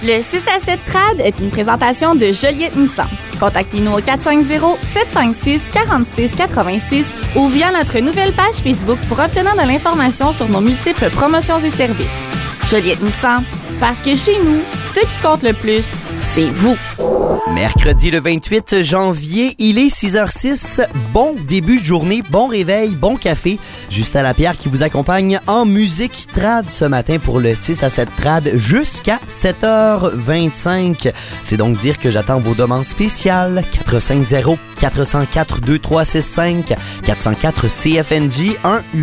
Le 6 à 7 Trad est une présentation de Joliette Nissan. Contactez-nous au 450-756-4686 ou via notre nouvelle page Facebook pour obtenir de l'information sur nos multiples promotions et services. Joliette Nissan, parce que chez nous, ce qui compte le plus, c'est vous. Mercredi le 28 janvier, il est 6h06. Bon début de journée, bon réveil, bon café. Justin Lapierre qui vous accompagne en musique trad ce matin pour le 6 à 7 trad jusqu'à 7h25. C'est donc dire que j'attends vos demandes spéciales. 450-404-2365, 404-CFNJ,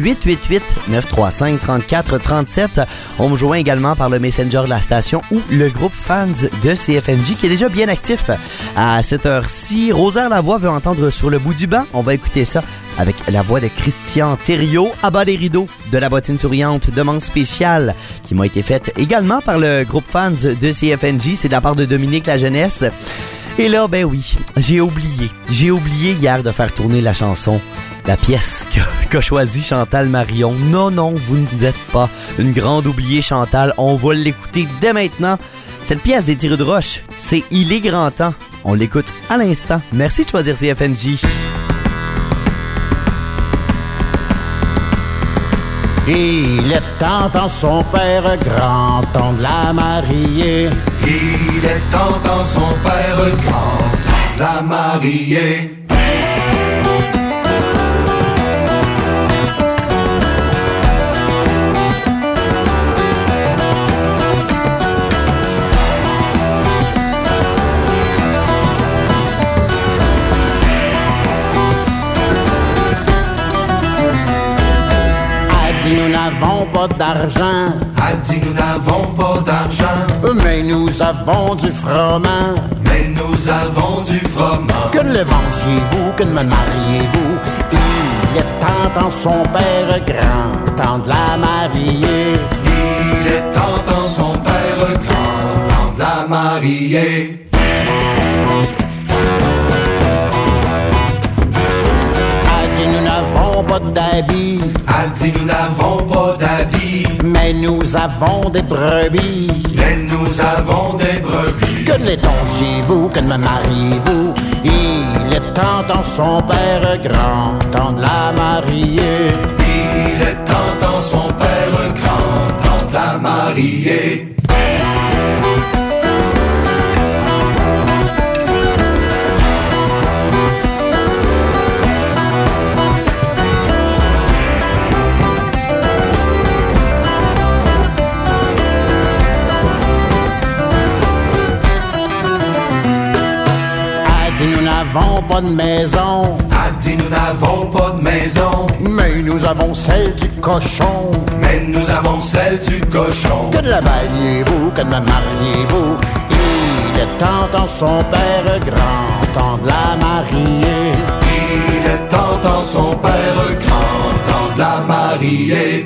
1-888-935-3437. On me joint également par le Messenger de la station ou le groupe fans de CFNJ qui est déjà bien actif à cette heure-ci. Rosaire Lavoie veut entendre Sur le bout du banc. On va écouter ça avec la voix de Christian Thériault. À bas les rideaux de la bottine souriante, demande spéciale qui m'a été faite également par le groupe fans de CFNJ. C'est de la part de Dominique La Jeunesse. Et là, ben oui, j'ai oublié hier de faire tourner la chanson, la pièce qu'a choisie Chantal Marion. Non, vous ne êtes pas une grande oubliée, Chantal. On va l'écouter dès maintenant. Cette pièce des Tireux de Roche, c'est Il est grand temps. On l'écoute à l'instant. Merci de choisir CFNJ. Il est temps dans son père grand-temps de la marier. Il est temps dans son père grand-temps de la marier. Nous n'avons pas d'argent. Elle dit nous n'avons pas d'argent. Mais nous avons du froment. Mais nous avons du froment. Que ne le vendiez-vous, que ne me mariez-vous? Il est temps dans son père grand temps de la marier. Il est temps dans son père grand temps de la marier. Nous n'avons pas d'habits. Elle dit nous n'avons pas d'habits. Mais nous avons des brebis. Mais nous avons des brebis. Que ne l'étondiez-vous, que ne me mariez-vous? Il est temps dans son père grand temps de la marier. Il est temps dans son père grand temps de la marier. Nous n'avons pas de maison. Elle dit nous n'avons pas de maison. Mais nous avons celle du cochon. Mais nous avons celle du cochon. Que ne la bailliez-vous, que ne me mariez-vous? Il est temps dans son père grand temps de la marier. Il est temps dans son père grand temps de la marier.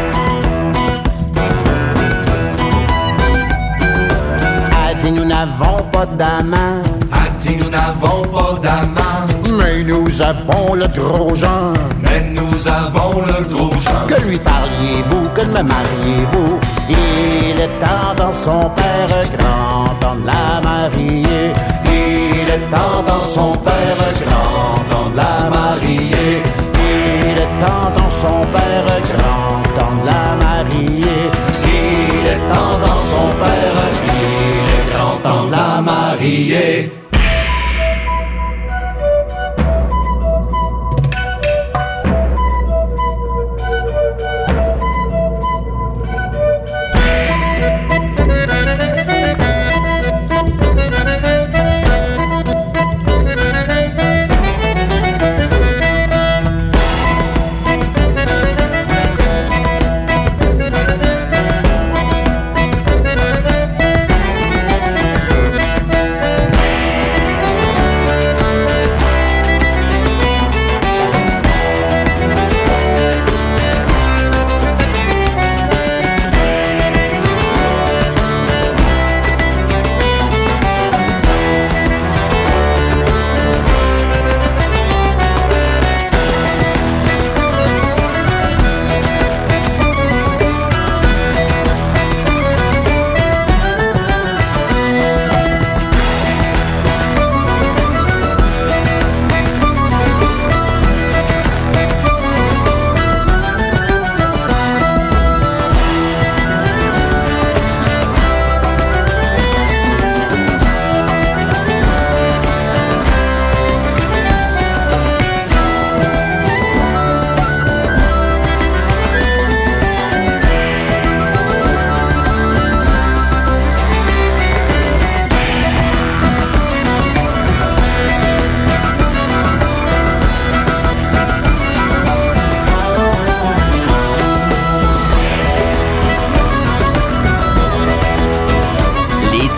A dit nous n'avons pas d'amant. A dit nous n'avons pas d'amant. Mais nous avons le gros Jean. Mais nous avons le gros Jean. Que lui parliez-vous, que ne me mariez-vous? Il est temps dans son père grand temps de la marier. Il est temps dans son père grand temps de la marier. Il est temps dans son père grand temps de la marier. Il est temps dans son père, il est grand temps de la marier.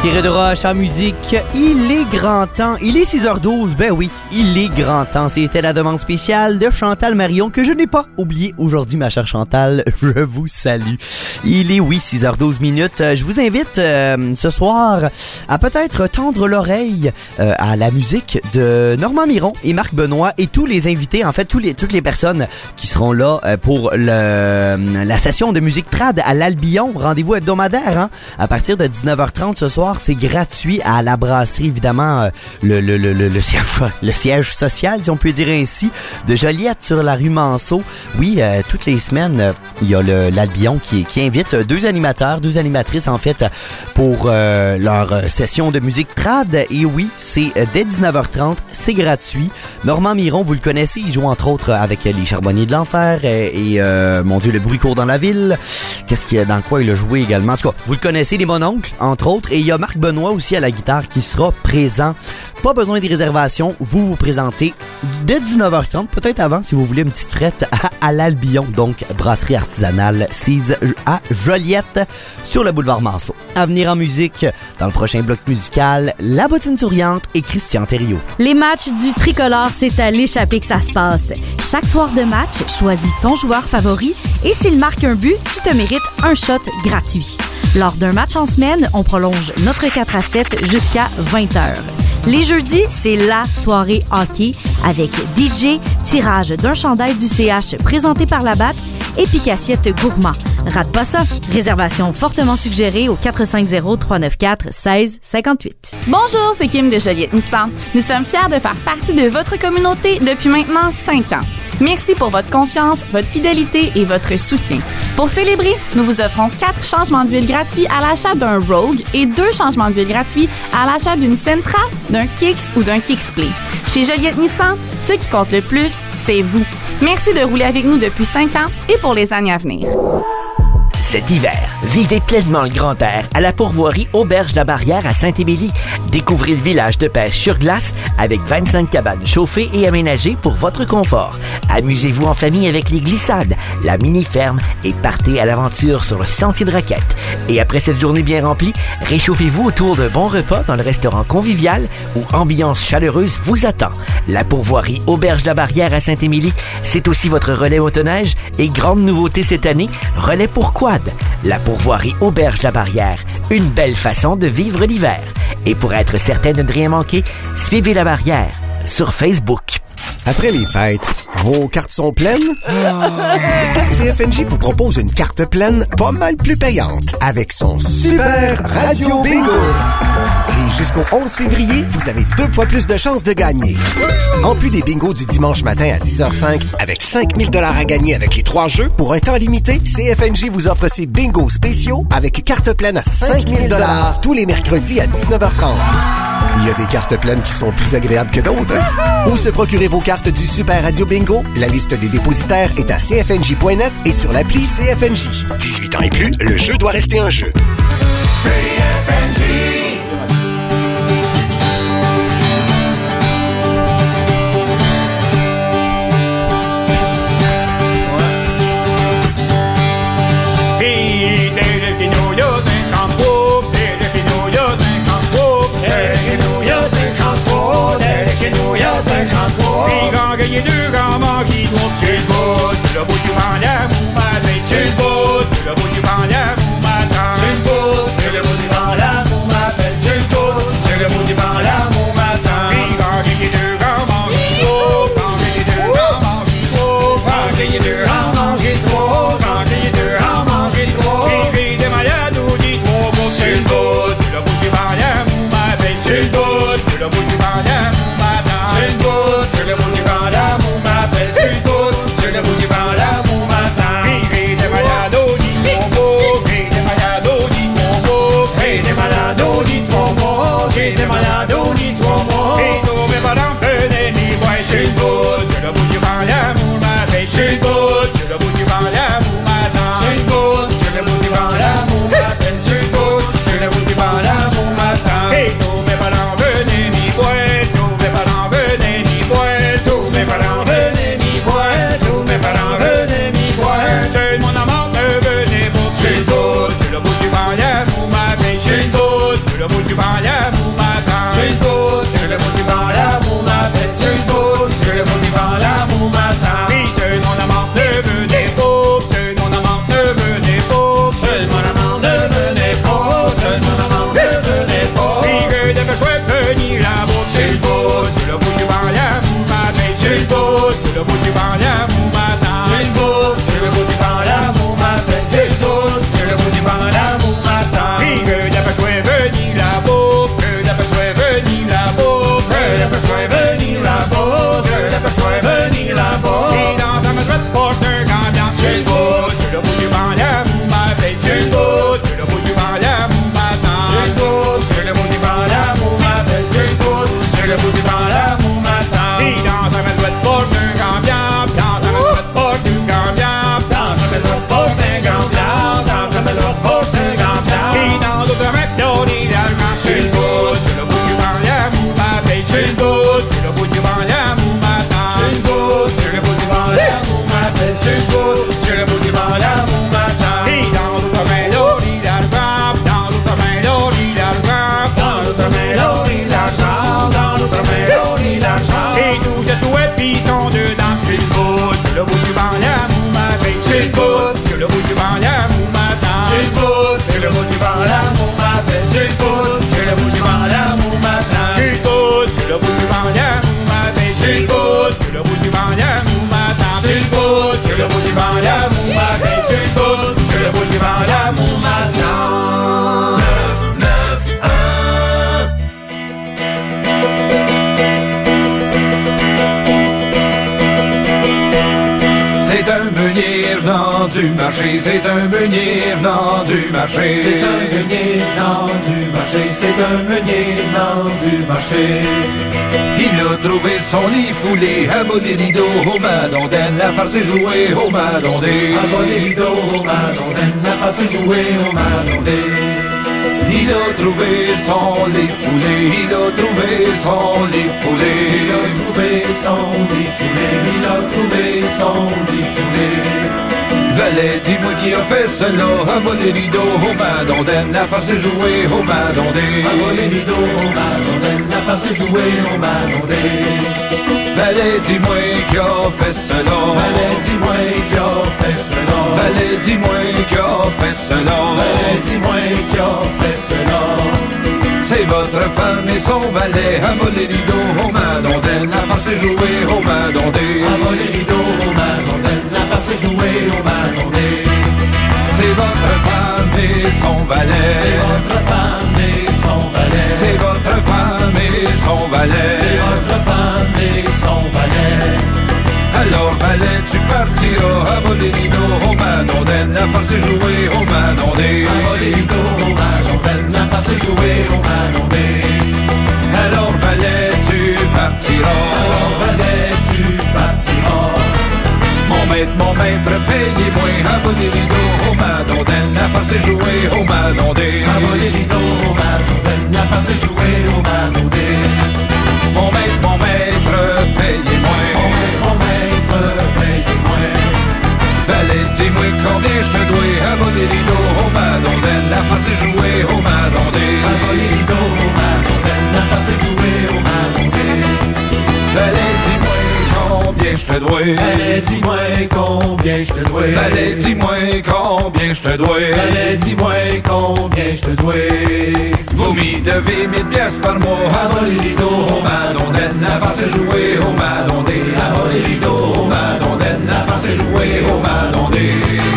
Tiré de roche en musique, il est grand temps. Il est 6h12, ben oui, il est grand temps. C'était la demande spéciale de Chantal Marion que je n'ai pas oublié aujourd'hui, ma chère Chantal. Je vous salue. Il est, oui, 6h12 minutes. Je vous invite ce soir à peut-être tendre l'oreille à la musique de Normand Miron et Marc Benoît et tous les invités, en fait, toutes les personnes qui seront là pour la session de musique trad à l'Albion. Rendez-vous hebdomadaire, hein, à partir de 19h30 ce soir. C'est gratuit à la brasserie, évidemment, le siège social, si on peut dire ainsi, de Joliette sur la rue Manceau. Oui, toutes les semaines, il y a l'Albion qui invite deux animatrices, en fait, pour leur session de musique trad. Et oui, c'est dès 19h30, c'est gratuit. Normand Miron, vous le connaissez, il joue entre autres avec les Charbonniers de l'Enfer et mon Dieu, le bruit court dans la ville. Qu'est-ce qu'il y a dans quoi il a joué également? En tout cas, vous le connaissez, les Mononcles, entre autres. Et il y a Marc Benoît aussi à la guitare qui sera présent. Pas besoin des réservations. Vous présentez dès 19h30, peut-être avant si vous voulez une petite frette à l'Albion. Donc, brasserie artisanale Cise à Joliette sur le boulevard Manceau. À venir en musique, dans le prochain bloc musical, La Bottine Souriante et Christian Thériault. Les matchs du tricolore, c'est à l'échappée que ça se passe. Chaque soir de match, choisis ton joueur favori et s'il marque un but, tu te mérites un shot gratuit. Lors d'un match en semaine, on prolonge notre 4 à 7 jusqu'à 20h. Les jeudis, c'est la soirée hockey avec DJ, tirage d'un chandail du CH présenté par la BAT et pique-assiette gourmand. Rate pas ça. Réservation fortement suggérée au 450-394-1658. Bonjour, c'est Kim de Joliette Nissan. Nous sommes fiers de faire partie de votre communauté depuis maintenant 5 ans. Merci pour votre confiance, votre fidélité et votre soutien. Pour célébrer, nous vous offrons 4 changements d'huile gratuits à l'achat d'un Rogue et 2 changements d'huile gratuits à l'achat d'une Sentra, d'un Kicks ou d'un Kicksplay. Chez Joliette Nissan, ce qui compte le plus, c'est vous. Merci de rouler avec nous depuis 5 ans et pour les années à venir. Cet hiver, vivez pleinement le grand air à la pourvoirie Auberge de la Barrière à Saint-Émilie. Découvrez le village de pêche sur glace avec 25 cabanes chauffées et aménagées pour votre confort. Amusez-vous en famille avec les glissades, la mini-ferme et partez à l'aventure sur le sentier de Raquette. Et après cette journée bien remplie, réchauffez-vous autour d'un bon repas dans le restaurant convivial où ambiance chaleureuse vous attend. La pourvoirie Auberge de la Barrière à Saint-Émilie, c'est aussi votre relais motoneige et grande nouveauté cette année, relais pour quad. La pourvoirie Auberge de la Barrière, une belle façon de vivre l'hiver. Et pour être certain de ne rien manquer, suivez la Barrière sur Facebook. Après les fêtes, vos cartes sont pleines? CFNJ vous propose une carte pleine pas mal plus payante avec son Super Radio Bingo. Et jusqu'au 11 février, vous avez 2 fois plus de chances de gagner. En plus des bingos du dimanche matin à 10h05, avec 5 000 $ à gagner avec les 3 jeux, pour un temps limité, CFNJ vous offre ses bingos spéciaux avec carte pleine à 5 000 $ tous les mercredis à 19h30. Il y a des cartes pleines qui sont plus agréables que d'autres. Où se procurer vos cartes du Super Radio Bingo? La liste des dépositaires est à cfnj.net et sur l'appli CFNJ. 18 ans et plus, le jeu doit rester un jeu. CFNJ. Il y a 2 gamins qui tournent sur le bout, sur le bout du banc d'amour matin, sur le bout du banc d'amour matin, sur le bout du banc d'amour matin, sur le bout du banc d'amour matin. Il y a 2 gamins qui trouvent, quand il y a 2 gamins qui trouvent, quand il y a 2 gamins qui trouvent, quand il y a 2 gamins qui trouvent. Il vit des malades ou des troubles sur le bout du banc d'amour matin, sur le bout du banc d'amour matin, sur le bout du banc d'amour matin, sur le bout du banc d'amour matin. du marché, c'est un meunier venant du marché. C'est un meunier venant du marché, c'est un meunier venant du marché. Il a trouvé son lit foulé, à bas les rideaux, au madondaine, la farce est jouée au madondé. À bas les rideaux, au madondaine, la farce est jouée au madondé. Il a trouvé son lit foulé, il a trouvé son lit foulé. Il a trouvé son lit foulé, il a trouvé son lit foulé. Valet, dis-moi qui a fait cela, à bas les rideaux, au madondaine, la farce est jouée au madondé. À bas les rideaux, au madondaine, la farce est jouée au madondé. Valet, dis-moi qui a fait cela. Valet, dis-moi qui a fait cela. Valet, dis-moi qui a fait cela. Valet, dis-moi qui a fait cela. C'est votre femme et son valet, à bas les rideaux, au madondaine, la farce est jouée au madondé. À bas les rideaux, au madondaine, la farce est jouée au madondé. C'est votre femme et son valet. C'est votre femme et son valet. C'est votre femme et son valet. C'est votre femme et son valet. Alors valet, tu partiras à bas les rideaux, au madondaine, la farce est jouée au madondé. À bas les rideaux, au madondaine, la farce est jouée au madondé. Alors valet, tu partiras. Alors valet, tu partiras. Mon maître, payez-moi à bas les rideaux, au madondaine, la farce est jouée au madondé. À bas les rideaux, au madondaine, la farce est jouée au madondé. Mon maître, payez-moi. Mon maître, payez-moi. Valet, dis-moi combien je te dois, à bas les rideaux, au madondaine, la farce est jouée au madondé. À bas les rideaux, au madondaine, la farce est jouée au madondé. Valet, dis-moi combien je te dois. Valet, dis-moi combien je te dois. Valet, dis-moi combien je te dois. Valet, dis-moi combien je te dois. Vous m'y devez 1000 piastres par mois. À bas les rideaux, Au madondaine, la farce est jouée au madondé. à bas les rideaux, Au madondaine, la farce est jouée au madondé.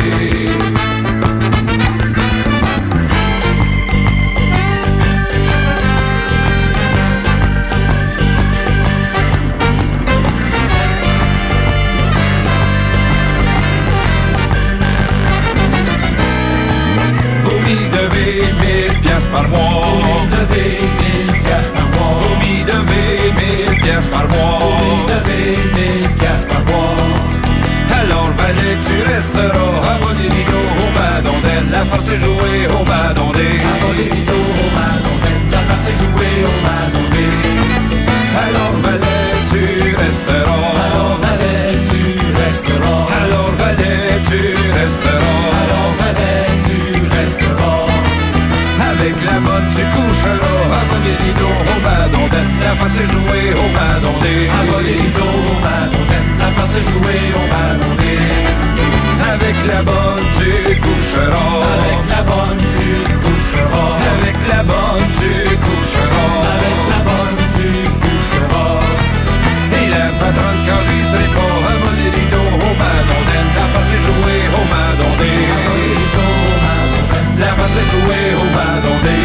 Vous m'y devez 1000 piastres par mois. Vous devez 1000 piastres par mois. Vous m'y devez 1000 piastres par mois. Vous devez 1000 piastres par mois. Alors valet, tu resteras à bas les rideaux, au madondaine, la farce est jouée au madondé. À bas les rideaux, au madondaine, la farce est jouée au madondé. Alors valet, tu resteras. Alors valet, tu resteras. Alors valet, tu resteras. Alors valet, tu resteras. Avec la bonne, tu coucheras à bas les rideaux, au madondaine, la farce est jouée au madondé. À bas les rideaux, au madondaine, la farce est jouée au madondé. Avec la bonne, tu coucheras. Avec la bonne, tu coucheras. Avec la bonne, tu coucheras. Avec la bonne, tu coucheras. Et la patronne, quand j'y serai pas, à bas les rideaux, au madondaine, la farce est jouée au madondé. À bas les rideaux, au madondaine, La farce est jouée au madondé.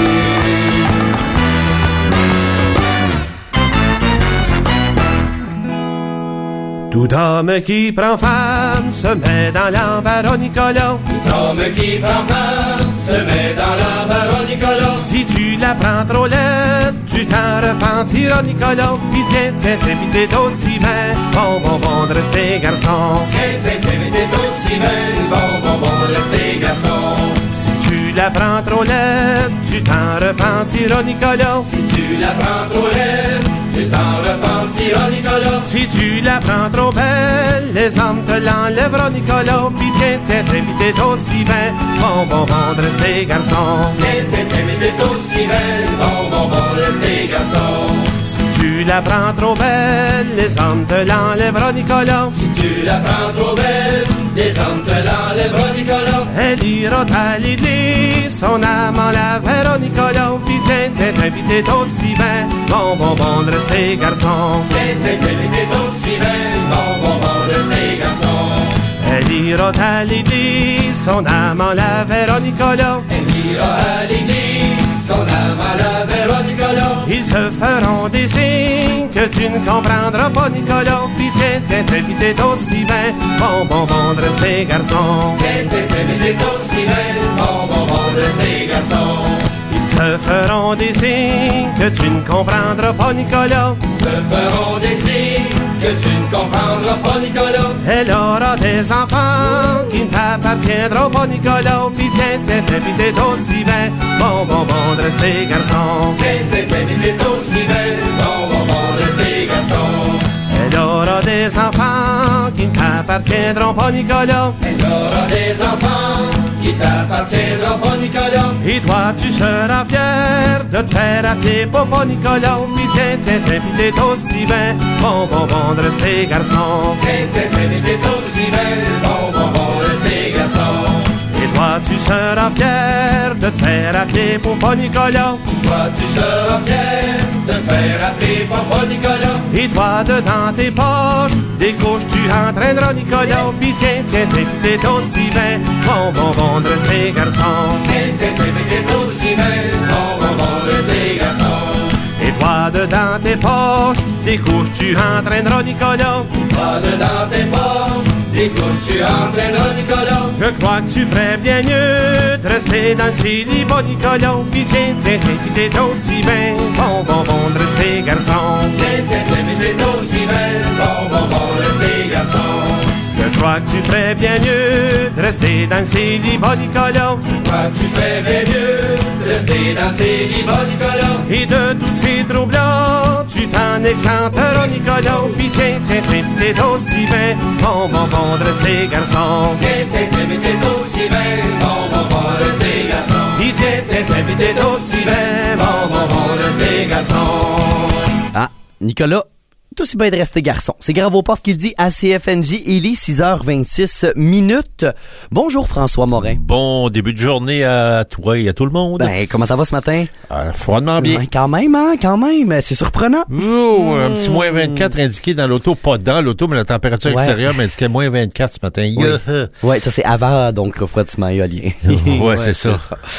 Tout homme qui prend femme se met dans l'embarras, Nicolas. Tout homme qui prend femme se met dans l'embarras, Nicolas. Si tu la prends trop laide, tu t'en repentiras, Nicolas. Pis tiens, tiens, tiens, pis t'es aussi bien bon de rester garçon. Tiens, tiens, tiens, mais t'es aussi bien bon de rester garçon. Si tu la prends trop laide, tu t'en repentiras, Nicolas. Si tu la prends trop laide, tu t'en repentiras, Nicolas. Si tu la prends trop belle, les hommes te l'enlèveront, Nicolas. Pis tiens, tiens, tiens, pis t'es aussi bien bon de rester garçon. Tiens, tiens, tiens, mais t'es aussi bien bon de rester garçon. Si tu la prends trop belle, les hommes te l'enlèveront, Nicolas. Si tu la prends trop belle, les hommes te l'enlèveront, Nicolas. Elle ira à l'église, son âme en la verra, Nicolas. Pis tiens, tiens, tiens, pis t'es aussi bien bon de rester garçon. Tiens, tiens, tiens, mais t'es aussi bien bon de rester garçon. Elle ira à l'église, son âme en la verra, Nicolas. Elle ira à l'église, son âme à la verra, Nicolas. Ils se feront des signes que que tu ne comprendras pas, Nicolas. Pis tiens, pis t'es aussi ben bon de rester garçon. Tiens, pis t'es aussi ben bon de rester garçon. Ils se feront des signes que tu ne comprendras pas, Nicolas. Ils se feront des signes que tu ne comprendras pas, Nicolas. Elle aura des enfants qui ne t'appartiendront pas, Nicolas. Pis tiens, pis t'es aussi ben bon de rester garçon. Tiens, pis t'es aussi ben bon de rester garçon. Elle aura des enfants qui ne t'appartiendront pas, Nicolas. Elle aura des enfants qui t'appartiendront pas, Nicolas. Et toi, tu seras fier de te faire appeler Papa Nicolas. Pis tiens, pis t'es aussi ben bon de rester garçon. Tiens, pis t'es aussi ben bon de rester garçon. Et toi, tu seras fier de te faire appeler Papa Nicolas. Toi, tu seras fier de te faire appeler Papa Nicolas. Et toi, dedans tes poches, des couches tu entraîneras Nicolas. Pis tiens, pis t'es aussi ben bon de rester garçon. Tiens, pis t'es aussi ben bon de rester garçon. Et toi, dedans tes poches, des couches tu entraîneras Nicolas. Toi, dedans tes poches, des couches tu entraîneras Nicolas. Je crois que tu ferais bien mieux de rester dans le célibat, Nicolas. Pis tiens, pis t'es aussi ben bon de rester garçon. Tiens, pis t'es aussi ben bon de rester garçon. Je crois que tu ferais bien mieux de rester dans le célibat, Nicolas. Je crois que tu ferais bien mieux de rester dans le célibat, Nicolas. Et de tous ces troubles-là, tu t'en exempteras, Nicolas. Pis tiens, pis t'es aussi ben bon de rester garçon. Tiens, pis t'es aussi ben bon de rester garçon. Pis tiens, pis t'es aussi ben bon de rester garçon. Ah, Nicolas, tout aussi bien de rester garçon. C'est Grave aux portes qui le dit à CFNJ. Il est 6h26 minutes. Bonjour François Morin. Bon début de journée à toi et à tout le monde. Ben, comment ça va ce matin? Froidement bien. Ben, quand même. C'est surprenant. Oh, un petit moins 24 indiqué dans l'auto. Pas dans l'auto, mais la température extérieure m'indiquait moins 24 ce matin. Ouais, ça c'est avant donc refroidissement éolien. Ouais, c'est ça.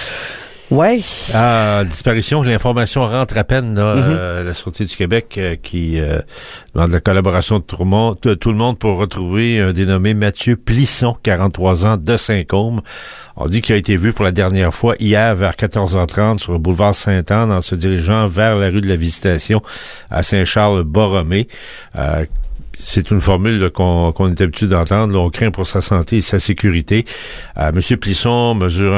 Ouais. Disparition, l'information rentre à peine, là, la Sûreté du Québec qui demande la collaboration de tout le monde pour retrouver un dénommé Mathieu Plisson, 43 ans, de Saint-Côme. On dit qu'il a été vu pour la dernière fois hier vers 14h30 sur le boulevard Sainte-Anne en se dirigeant vers la rue de la Visitation à Saint-Charles-Borromée. C'est une formule là, qu'on est habitué d'entendre. Là, on craint pour sa santé et sa sécurité. Monsieur Plisson mesure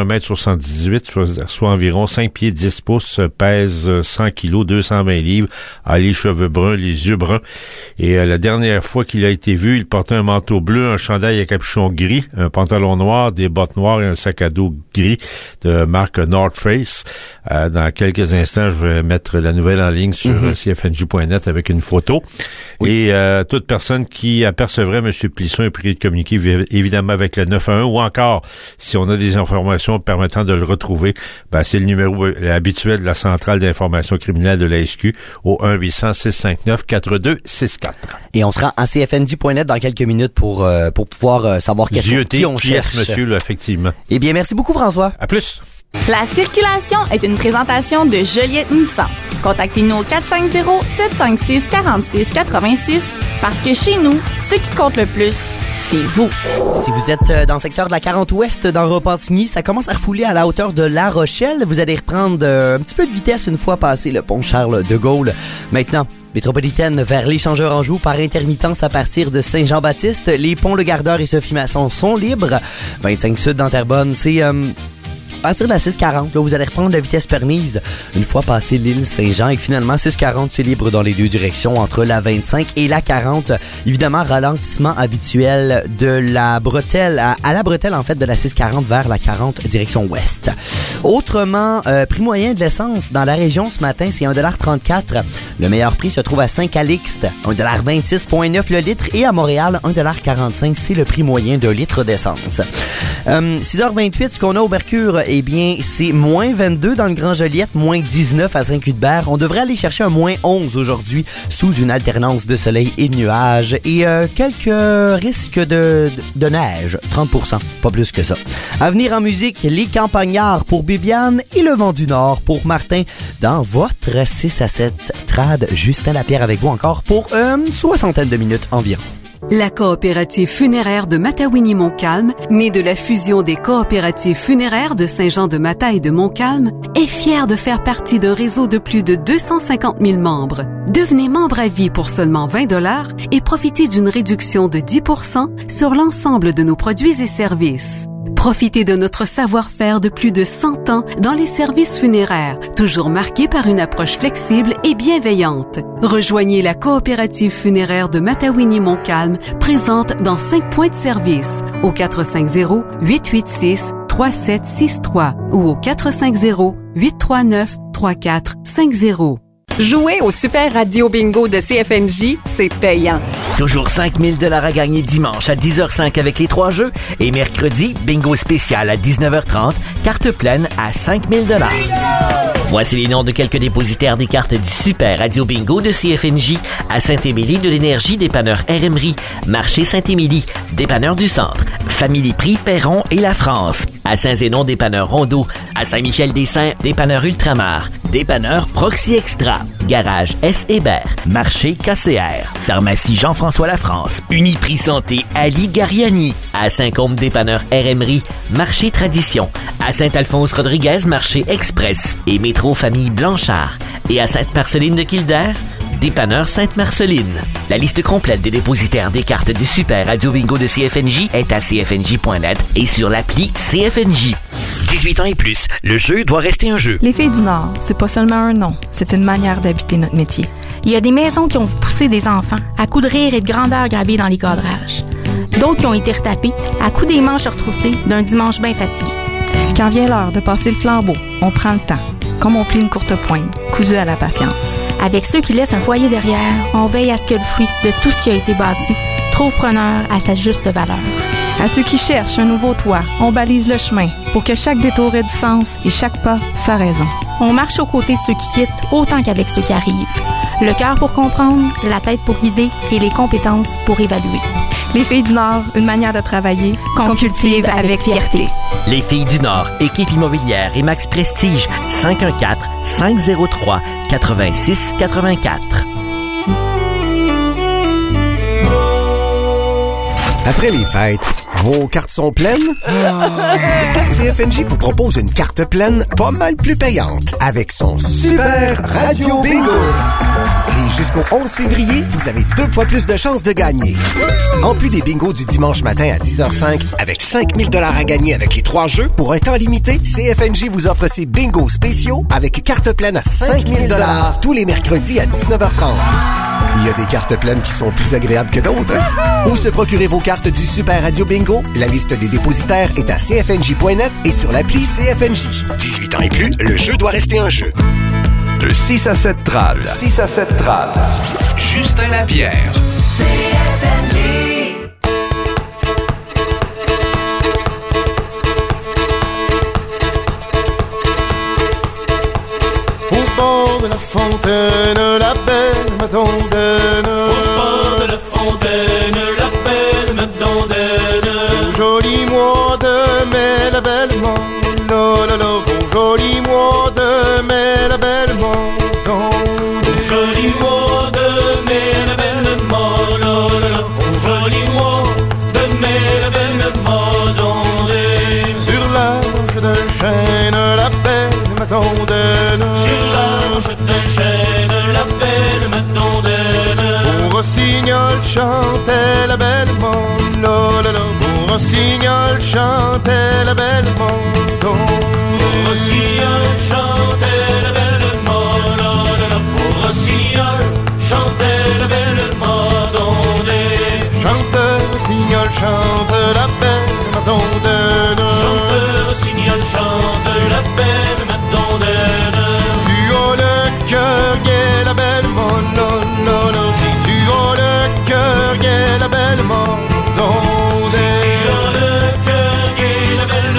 1m78, soit environ 5 pieds 10 pouces, pèse 100 kilos, 220 livres, a les cheveux bruns, les yeux bruns. Et la dernière fois qu'il a été vu, il portait un manteau bleu, un chandail à capuchon gris, un pantalon noir, des bottes noires et un sac à dos gris de marque North Face. Dans quelques instants, je vais mettre la nouvelle en ligne sur cfnj.net avec une photo. Oui. Et toute personne qui apercevrait M. Plisson est priée de communiquer évidemment avec le 911 ou encore, si on a des informations permettant de le retrouver, ben c'est le numéro habituel de la centrale d'information criminelle de la SQ au 1-800-659-4264. Et on sera en cfnj.net dans quelques minutes pour pouvoir savoir qui on cherche. Monsieur, là, effectivement. Eh bien, merci beaucoup François. À plus. La circulation est une présentation de Joliette Nissan. Contactez-nous au 450-756-4686 parce que chez nous, ce qui compte le plus, c'est vous. Si vous êtes dans le secteur de la 40 Ouest dans Repentigny, ça commence à refouler à la hauteur de La Rochelle. Vous allez reprendre un petit peu de vitesse une fois passé le pont Charles de Gaulle. Maintenant, métropolitaine vers l'échangeur Anjou par intermittence à partir de Saint-Jean-Baptiste. Les ponts Le Gardeur et Sophie Masson sont libres. 25 Sud dans Terrebonne, c'est... à partir de la 640, là, vous allez reprendre la vitesse permise une fois passé l'île Saint-Jean. Et finalement, 640, c'est libre dans les deux directions entre la 25 et la 40. Évidemment, ralentissement habituel de la bretelle, à la bretelle, en fait, de la 640 vers la 40 direction ouest. Autrement, prix moyen de l'essence dans la région ce matin, c'est 1,34 $. Le meilleur prix se trouve à Saint-Calixte, 1,26,9 $ le litre. Et à Montréal, 1,45 $, c'est le prix moyen d'un litre d'essence. 6h28, ce qu'on a au Mercure eh bien, c'est moins 22 dans le Grand Joliette, moins 19 à Saint-Cuthbert. On devrait aller chercher un moins 11 aujourd'hui sous une alternance de soleil et de nuages et quelques risques de neige, 30%, pas plus que ça. À venir en musique, les Campagnards pour Bibiane et le Vent du Nord pour Martin dans votre 6 à 7 trad. Justin Lapierre avec vous encore pour une soixantaine de minutes environ. La coopérative funéraire de Matawini-Montcalm, née de la fusion des coopératives funéraires de Saint-Jean-de-Matha et de Montcalm, est fière de faire partie d'un réseau de plus de 250 000 membres. Devenez membre à vie pour seulement 20 $ et profitez d'une réduction de 10% sur l'ensemble de nos produits et services. Profitez de notre savoir-faire de plus de 100 ans dans les services funéraires, toujours marqués par une approche flexible et bienveillante. Rejoignez la coopérative funéraire de Matawini-Montcalm, présente dans 5 points de service, au 450-886-3763 ou au 450-839-3450. Jouer au Super Radio Bingo de CFNJ, c'est payant. Toujours 5 000 $ à gagner dimanche à 10h05 avec les 3 jeux et mercredi, bingo spécial à 19h30, carte pleine à 5 000 $. Voici les noms de quelques dépositaires des cartes du Super Radio Bingo de CFNJ à Saint-Émilie de l'Énergie, dépanneur RMRI, Marché Saint-Émilie, dépanneur du Centre, Famille Prix Perron et La France, à Saint-Zénon, dépanneur Rondeau, à Saint-Michel-des-Saints, dépanneur Ultramar, dépanneur Proxy Extra, Garage S. Hébert, Marché KCR, Pharmacie Jean-François Lafrance, Uniprix Santé Ali Gariani, à Saint-Côme, dépanneur RMRI, Marché Tradition, à Saint-Alphonse-Rodriguez, Marché Express et Métro Famille Blanchard, et à Sainte-Marceline de Kildare, dépanneur Sainte-Marceline. La liste complète des dépositaires des cartes du Super Radio Bingo de CFNJ est à cfnj.net et sur l'appli CFNJ. 18 ans et plus, le jeu doit rester un jeu. Les Filles du Nord, c'est pas seulement un nom, c'est une manière d'habiter notre métier. Il y a des maisons qui ont poussé des enfants à coups de rire et de grandeur gravés dans les cadrages. D'autres qui ont été retapés à coups des manches retroussées d'un dimanche bien fatigué. Quand vient l'heure de passer le flambeau, on prend le temps, comme on plie une courte pointe, cousue à la patience. Avec ceux qui laissent un foyer derrière, on veille à ce que le fruit de tout ce qui a été bâti trouve preneur à sa juste valeur. À ceux qui cherchent un nouveau toit, on balise le chemin pour que chaque détour ait du sens et chaque pas sa raison. On marche aux côtés de ceux qui quittent autant qu'avec ceux qui arrivent. Le cœur pour comprendre, la tête pour guider et les compétences pour évaluer. Les Filles du Nord, une manière de travailler qu'on cultive avec fierté. Les Filles du Nord, équipe immobilière et Max Prestige, 514-503-8684. Après les fêtes, vos cartes sont pleines? CFNJ vous propose une carte pleine pas mal plus payante avec son Super Radio Bingo. Et jusqu'au 11 février, vous avez 2 fois plus de chances de gagner. En plus des bingos du dimanche matin à 10h05, avec 5 000 $ à gagner avec les 3 jeux, pour un temps limité, CFNJ vous offre ses bingos spéciaux avec carte pleine à 5 000 $ tous les mercredis à 19h30. Il y a des cartes pleines qui sont plus agréables que d'autres. Où se procurer vos cartes du Super Radio Bingo? La liste des dépositaires est à cfnj.net et sur l'appli CFNJ. 18 ans et plus, le jeu doit rester un jeu. De 6 à 7 trad. 6 à 7 trad. Justin Lapierre. CFNJ. Au bord de la fontaine, la belle m'attendait. Au bord de la fontaine, la belle m'attendait. Au joli mois de mai, la belle m'attendait. Au joli mois de mai, la belle m'attendait. Au joli mois de mai, la belle m'attendait. Au joli mois de mai, la belle m'attendait. Sur la roche de chêne, la belle m'attendait. Sur la roche de chêne, la belle m'attendait. Au rossignol chantait la belle m'attendait. Au rossignol chantait la belle m'attendait. Au rossignol chantait la belle m'attendait. Au rossignol chantait la belle m'attendait. Chante rossignol chante la belle m'attendait. Chante rossignol chante la belle m'attendait. Si tu as le cœur gai, la belle m'attendait. Si tu as le cœur gai, la belle m'attendait. Si tu as le cœur gai, la belle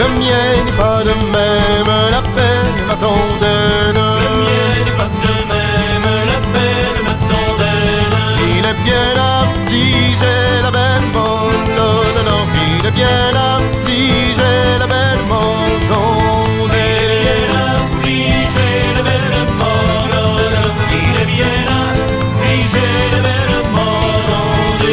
Le mien n'est pas de même, la peine m'attendonne. Le mien n'est pas de même, la peine m'attendonne. Il est bien affligé, la belle montonne. Il est bien affligé, la belle montonne. Il est bien affligé, la belle montonne. Il est bien affligé, la belle montonne.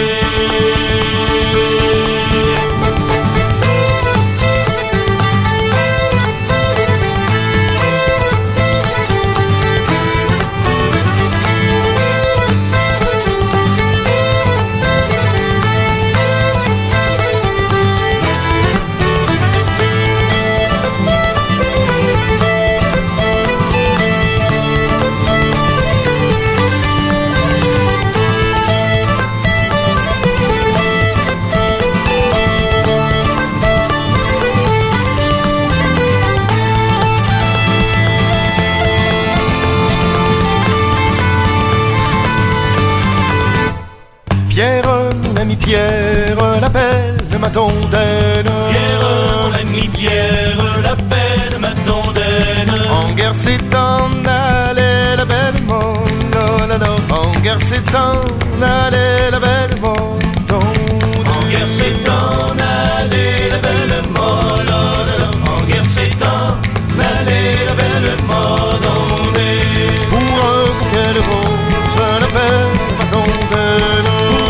Pierre, mon ami Pierre, l'appelle de ma tondaine. Pierre, mon ami Pierre, l'appelle de ma tondaine. En guerre c'est en allée, la belle montonne. En guerre c'est en allée, la belle montonne. En guerre c'est en allée, la belle montonne. En guerre c'est en allée, la belle montonne. Pour un bouquet de roses, l'appelle de ma tondaine.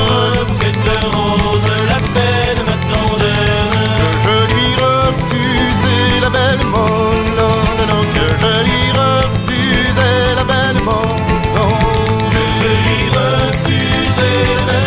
La belle montonne, que je lui refusais la belle montonne, que je lui refusais la belle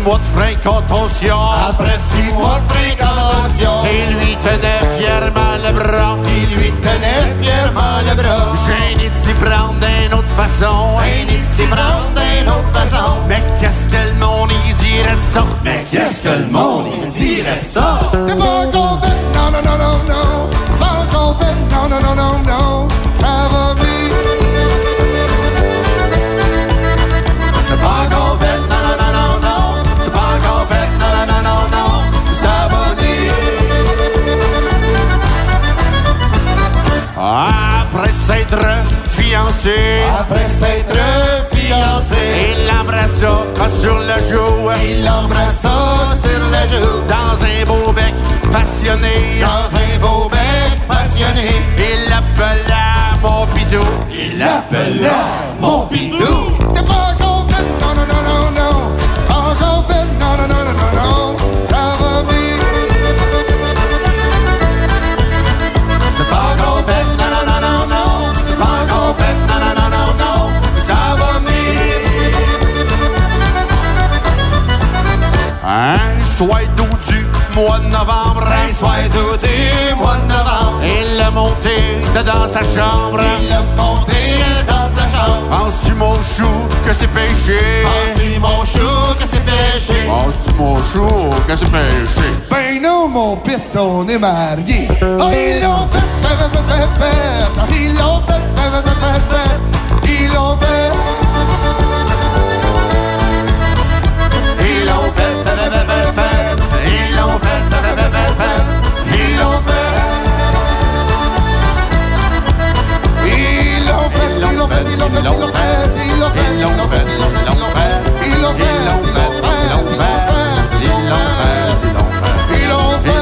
mois de fréquentation. Après 6 mois de fréquentation. Il lui tenait fièrement le bras. Il lui tenait fièrement le bras. Gêné de s'y prendre d'une autre façon. Gêné de s'y prendre d'une autre façon. Mais qu'est-ce que le monde y dirait de ça? Mais qu'est-ce que le monde y dirait de ça? T'es pas encore fait, non, non, non, non, non. Pas encore fait, non, non, non, non, non. Ça va venir. C'est pas encore fait, non, non, non, non, non. C'est pas encore fait, non, non, non, non, non. Ça va venir. Après s'être fiancé. Après s'être fiancé. Il l'embrassa sur le joue. Il l'embrassa sur le joue. Dans un beau bec passionné. Dans un beau bec passionné. Il l'appela mon bidou. Il l'appela mon bidou. T'es pas encore fait, non, non, non, non, non. Pas encore fait, non, non, non, non, non, non. Ça va venir. C'est pas encore fait, non, non, non, non, non. C'est pas encore fait, non, non, non, non, non. Ça va venir. Un soir d'août du mois de novembre. Un soir d'août du mois de novembre. Il l'a monté dans sa chambre. Il l'a monté dans sa chambre. Penses-tu mon chou que c'est péché? Penses-tu mon chou que c'est péché? Penses-tu mon chou que c'est péché? Ben non mon pit, on est mariés. Oh ils l'ont fait, fait. Oh ils l'ont fait, fait. Ils l'ont fait. Ils l'ont fait, fait. Ils l'ont fait, fait. Ils l'ont fait. Ils l'ont fait, ils l'ont fait, ils l'ont fait, ils l'ont fait, ils l'ont fait, ils l'ont fait, ils l'ont fait, ils l'ont fait, ils l'ont fait.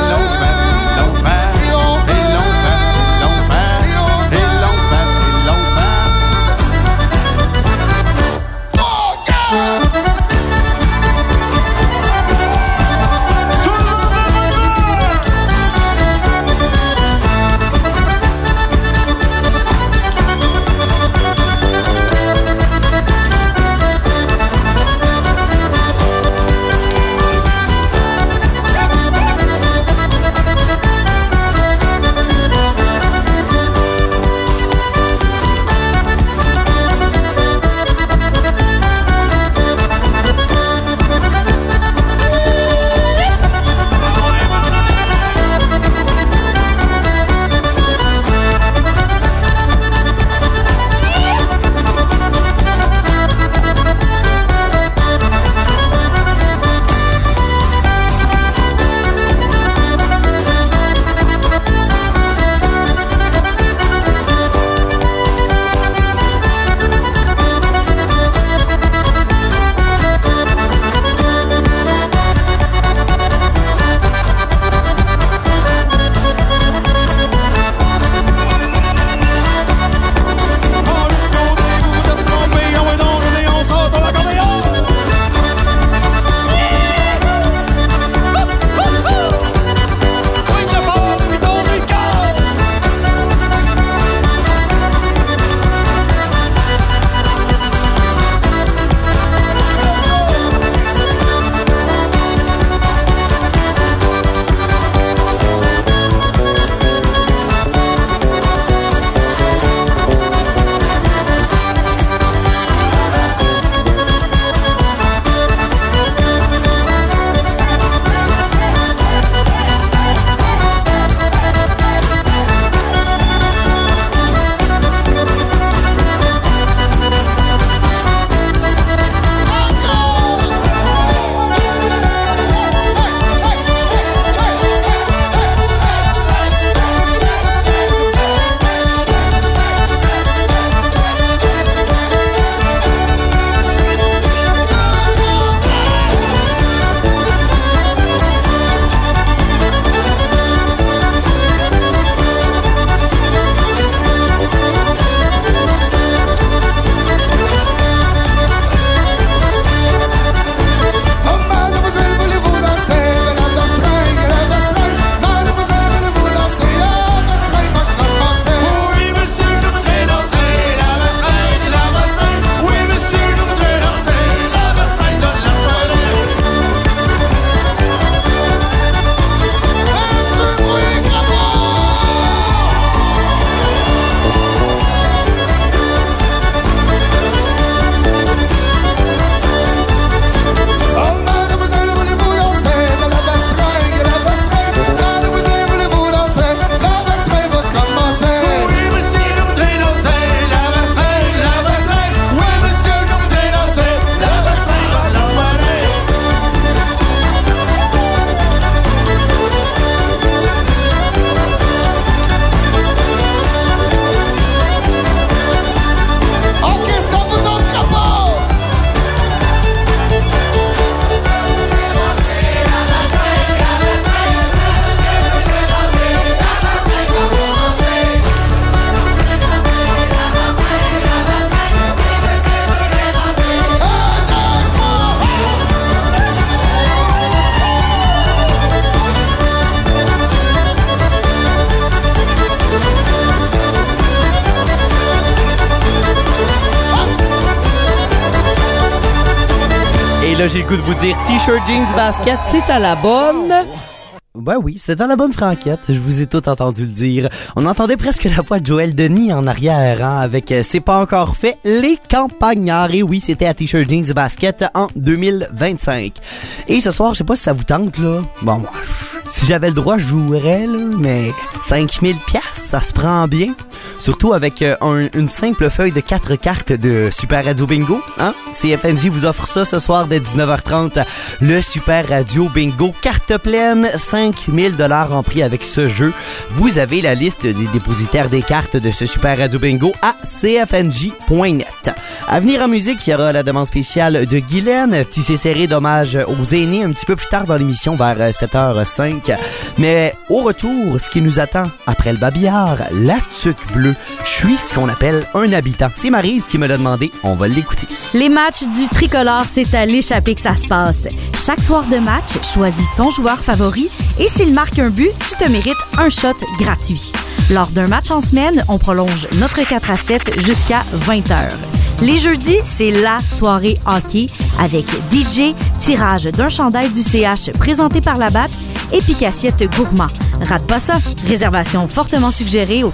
Et là, j'ai le goût de vous dire T-shirt, jeans, basket, c'est à la bonne... Ben oui, c'était dans la bonne franquette, je vous ai tout entendu le dire. On entendait presque la voix de Joël Denis en arrière, hein, avec C'est pas encore fait, les campagnards. Et oui, c'était à T-shirt Jeans Basket en 2025. Et ce soir, je sais pas si ça vous tente, là. Bon, moi, si j'avais le droit, je jouerais, là, mais 5000 $, ça se prend bien. Surtout avec une simple feuille de 4 cartes de Super Radio Bingo, hein. CFNJ vous offre ça ce soir dès 19h30. Le Super Radio Bingo, carte pleine, 5000 $ en prix avec ce jeu. Vous avez la liste des dépositaires des cartes de ce Super Radio Bingo à cfnj.net. À venir en musique, il y aura la demande spéciale de Guylaine, tissé serré d'hommage aux aînés un petit peu plus tard dans l'émission vers 7h05. Mais au retour, ce qui nous attend après le babillard, la tuque bleue. Je suis ce qu'on appelle un habitant. C'est Maryse qui me l'a demandé. On va l'écouter. Les matchs du tricolore, c'est à l'échappée que ça se passe. Chaque soir de match, choisis ton joueur favori et s'il marque un but, tu te mérites un shot gratuit. Lors d'un match en semaine, on prolonge notre 4-7 jusqu'à 20h. Les jeudis, c'est la soirée hockey avec DJ, tirage d'un chandail du CH présenté par la BAT et pique-assiette gourmand. Rate pas ça. Réservation fortement suggérée au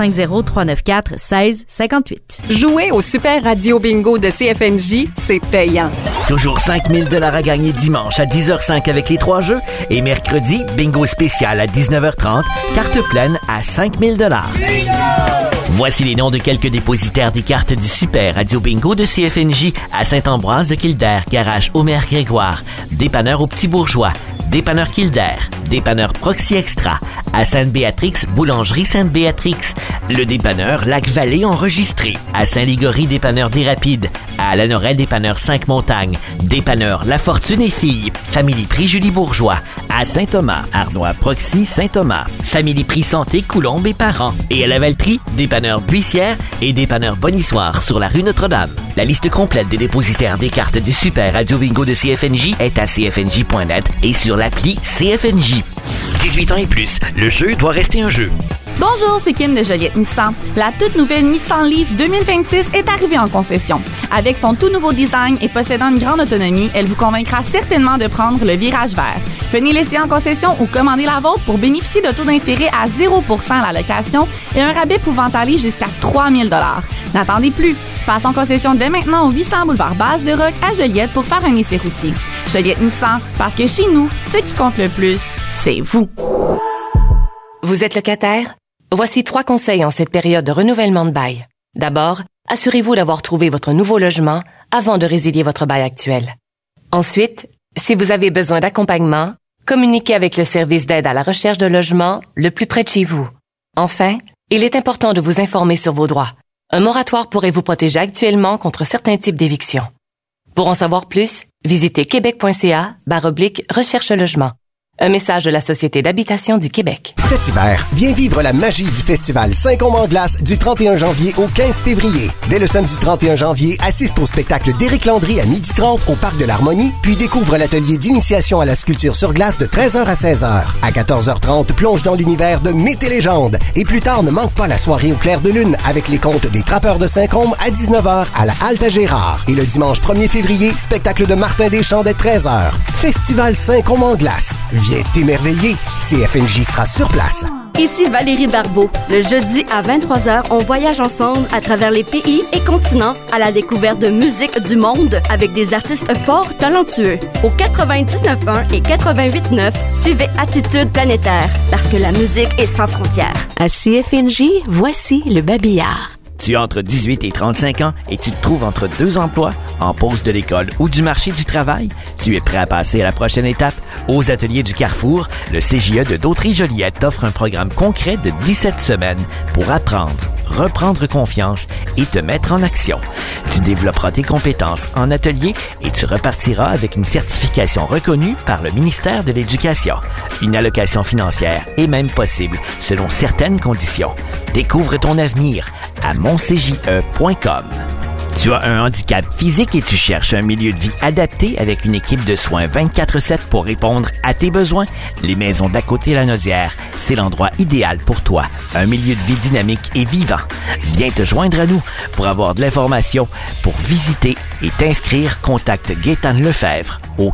450-394-1658. Jouer au Super Radio Bingo de CFNJ, c'est payant. Toujours 5000 $ à gagner dimanche à 10h05 avec les 3 jeux et mercredi, bingo spécial à 19h30, carte pleine à 5000 $. Voici les noms de quelques dépositaires des cartes du Super Radio Bingo de CFNJ à Saint-Ambroise de Kildare, Garage Omer Grégoire, Dépanneur au Petit Bourgeois, Dépanneur Kildare, Dépanneur Proxy Extra, à Sainte-Béatrix, Boulangerie Sainte-Béatrix, le Dépanneur Lac-Vallée enregistré, à Saint-Ligory, Dépanneur des Rapides, à Lanoret, Dépanneur 5 Montagnes, Dépanneur La Fortune et Fille, Famille Prix Julie Bourgeois, à Saint-Thomas, Arnois Proxy Saint-Thomas, Famille Prix Santé Coulombe et Parents, et à la Valtrie, Dépanneur Buissière et Dépanneur Bonissoir sur la rue Notre-Dame. La liste complète des dépositaires des cartes du Super Radio Bingo de CFNJ est à cfnj.net et sur l'appli CFNJ. 18 ans et plus, le jeu doit rester un jeu. Bonjour, c'est Kim de Joliette Nissan. La toute nouvelle Nissan Leaf 2026 est arrivée en concession. Avec son tout nouveau design et possédant une grande autonomie, elle vous convaincra certainement de prendre le virage vert. Venez l'essayer en concession ou commandez la vôtre pour bénéficier de taux d'intérêt à 0% à la location et un rabais pouvant aller jusqu'à 3000 $. N'attendez plus. Passe en concession dès maintenant au 800 boulevard Base de Roc à Joliette pour faire un essai routier. Joliette Nissan, parce que chez nous, ce qui compte le plus, c'est vous. Vous êtes locataire? Voici 3 conseils en cette période de renouvellement de bail. D'abord, assurez-vous d'avoir trouvé votre nouveau logement avant de résilier votre bail actuel. Ensuite, si vous avez besoin d'accompagnement, communiquez avec le service d'aide à la recherche de logement le plus près de chez vous. Enfin, il est important de vous informer sur vos droits. Un moratoire pourrait vous protéger actuellement contre certains types d'éviction. Pour en savoir plus, visitez québec.ca/recherche logement. Un message de la Société d'habitation du Québec. Cet hiver, viens vivre la magie du festival 5 Hommes en glace du 31 janvier au 15 février. Dès le samedi 31 janvier, assiste au spectacle d'Éric Landry à 12h30 au Parc de l'Harmonie, puis découvre l'atelier d'initiation à la sculpture sur glace de 13h à 16h. À 14h30, plonge dans l'univers de Mythes et légendes. Et plus tard, ne manque pas la soirée au clair de lune avec les contes des Trappeurs de Saint-Côme à 19h à la Halte à Gérard. Et le dimanche 1er février, spectacle de Martin Deschamps dès 13h. Festival 5 Hommes en glace. Viens t'émerveiller. CFNJ sera sur place. Ici Valérie Barbeau. Le jeudi à 23h, on voyage ensemble à travers les pays et continents à la découverte de musique du monde avec des artistes forts talentueux. Au 99.1 et 88.9, suivez Attitude Planétaire parce que la musique est sans frontières. À CFNJ, voici le babillard. Tu as entre 18 et 35 ans et tu te trouves entre 2 emplois, en pause de l'école ou du marché du travail? Tu es prêt à passer à la prochaine étape? Aux ateliers du Carrefour, le CJE de Dautry-Joliette t'offre un programme concret de 17 semaines pour apprendre, reprendre confiance et te mettre en action. Tu développeras tes compétences en atelier et tu repartiras avec une certification reconnue par le ministère de l'Éducation. Une allocation financière est même possible selon certaines conditions. Découvre ton avenir à moncje.com. Tu as un handicap physique et tu cherches un milieu de vie adapté avec une équipe de soins 24/7 pour répondre à tes besoins? Les Maisons d'à côté Lanaudière, c'est l'endroit idéal pour toi. Un milieu de vie dynamique et vivant. Viens te joindre à nous pour avoir de l'information. Pour visiter et t'inscrire, contacte Gaétane Lefebvre au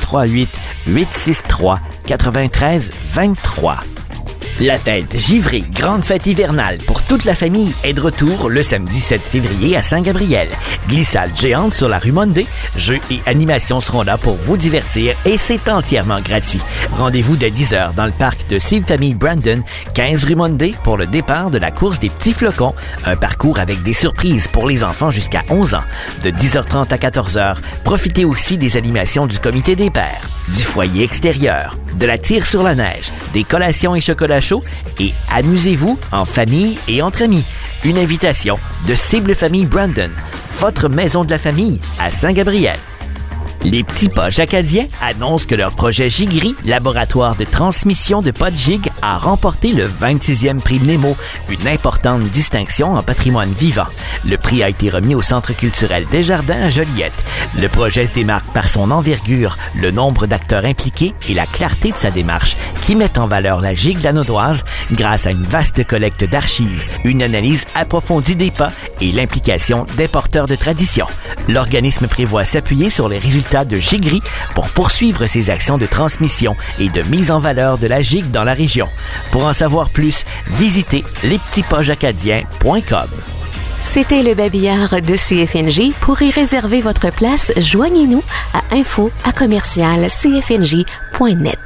438-863-9323. La fête givrée, grande fête hivernale pour toute la famille est de retour le samedi 7 février à Saint-Gabriel. Glissade géante sur la rue Mondé, jeux et animations seront là pour vous divertir et c'est entièrement gratuit. Rendez-vous dès 10h dans le parc de Cive Famille Brandon, 15 rue Mondé pour le départ de la course des petits flocons. Un parcours avec des surprises pour les enfants jusqu'à 11 ans. De 10h30 à 14h, profitez aussi des animations du comité des pères, du foyer extérieur, de la tire sur la neige, des collations et chocolats chauds et amusez-vous en famille et entre amis. Une invitation de Cible Famille Brandon, votre maison de la famille à Saint-Gabriel. Les petits poches acadiens annoncent que leur projet Gigri, laboratoire de transmission de pods gig, a remporté le 26e prix Nemo, une importante distinction en patrimoine vivant. Le prix a été remis au Centre culturel Desjardins à Joliette. Le projet se démarque par son envergure, le nombre d'acteurs impliqués et la clarté de sa démarche, qui met en valeur la gigue lanaudoise grâce à une vaste collecte d'archives, une analyse approfondie des pas et l'implication des porteurs de tradition. L'organisme prévoit s'appuyer sur les résultats de Gigri pour poursuivre ses actions de transmission et de mise en valeur de la gigue dans la région. Pour en savoir plus, visitez lespetitspochesacadiens.com. C'était le babillard de CFNJ. Pour y réserver votre place, joignez-nous à info@commercial-cfnj.net.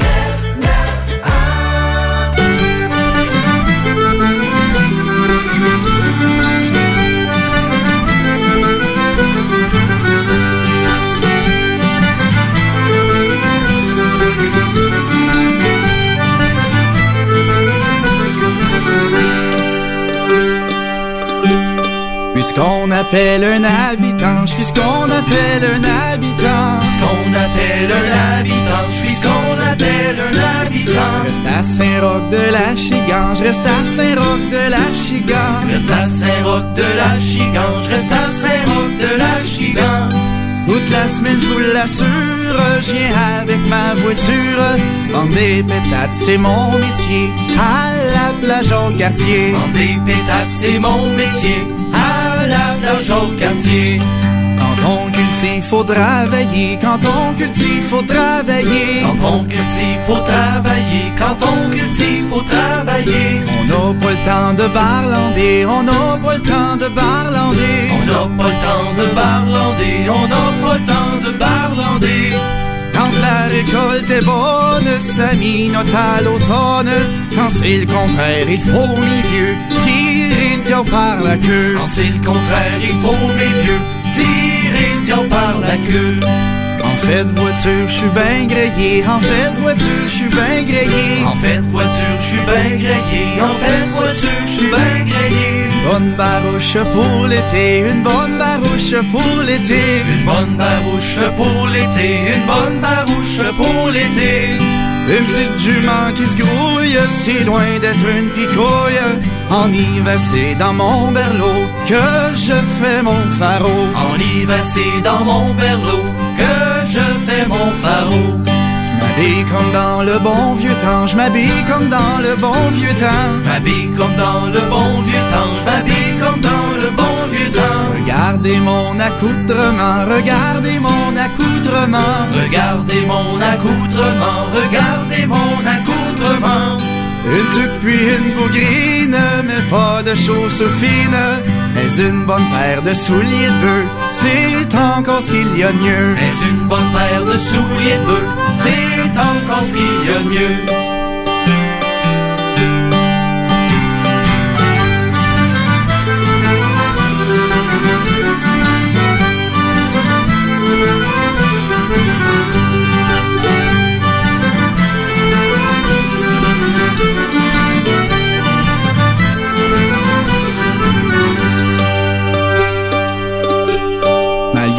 Puisqu'on appelle un habitant, je suis ce qu'on appelle un habitant. Ce qu'on appelle un habitant, je suis ce qu'on appelle un habitant. Je reste à Saint-Roch de la Chigan, je reste à Saint-Roch de la Chigan. Je reste à Saint-Roch de la Chigan, je reste à Saint-Roch de la Chigan. Toute la semaine, je vous l'assure, je viens avec ma voiture. Vendre des pétates, c'est mon métier, à la plage au quartier. Vendre des pétates, c'est mon métier, à la plage au quartier. Quand on cultive, faut travailler. Quand on cultive, faut travailler. Quand on cultive, faut travailler. Quand on cultive, faut travailler. On n'a pas le temps de barlander. On n'a pas le temps de barlander. On n'a pas le temps de barlander. On n'a pas le temps de barlander. Quand la récolte est bonne, ça minote à l'automne. Quand c'est le contraire, il faut mes vieux tirer le diable par la queue. Quand c'est le contraire, il faut mes vieux tirer le diable par la queue. En fait voiture, je suis bien grillé. En fait voiture, je suis bien grillé. En fait voiture, je suis bien grillé. En fait voiture, je suis bien grillé. Bonne barouche pour l'été, une bonne barouche pour l'été. Une bonne barouche pour l'été, une bonne barouche pour l'été. Une petite jument qui se grouille, c'est loin d'être une picouille. En hiver, c'est dans mon berlot que je fais mon faro. En hiver, c'est dans mon berlot que je fais mon faro. Je m'habille comme dans le bon vieux temps, je m'habille comme dans le bon vieux temps. Je m'habille comme dans le bon vieux temps, je m'habille comme dans le bon vieux temps. Regardez mon accoutrement, regardez mon accoutrement. Regardez mon accoutrement, regardez mon accoutrement. Une tuque puis une bougrine, mais pas de chaussures fines. Mais une bonne paire de souliers de bœuf, c'est encore ce qu'il y a de mieux. Mais une bonne paire de souliers de bœuf, c'est encore ce qu'il y a de mieux.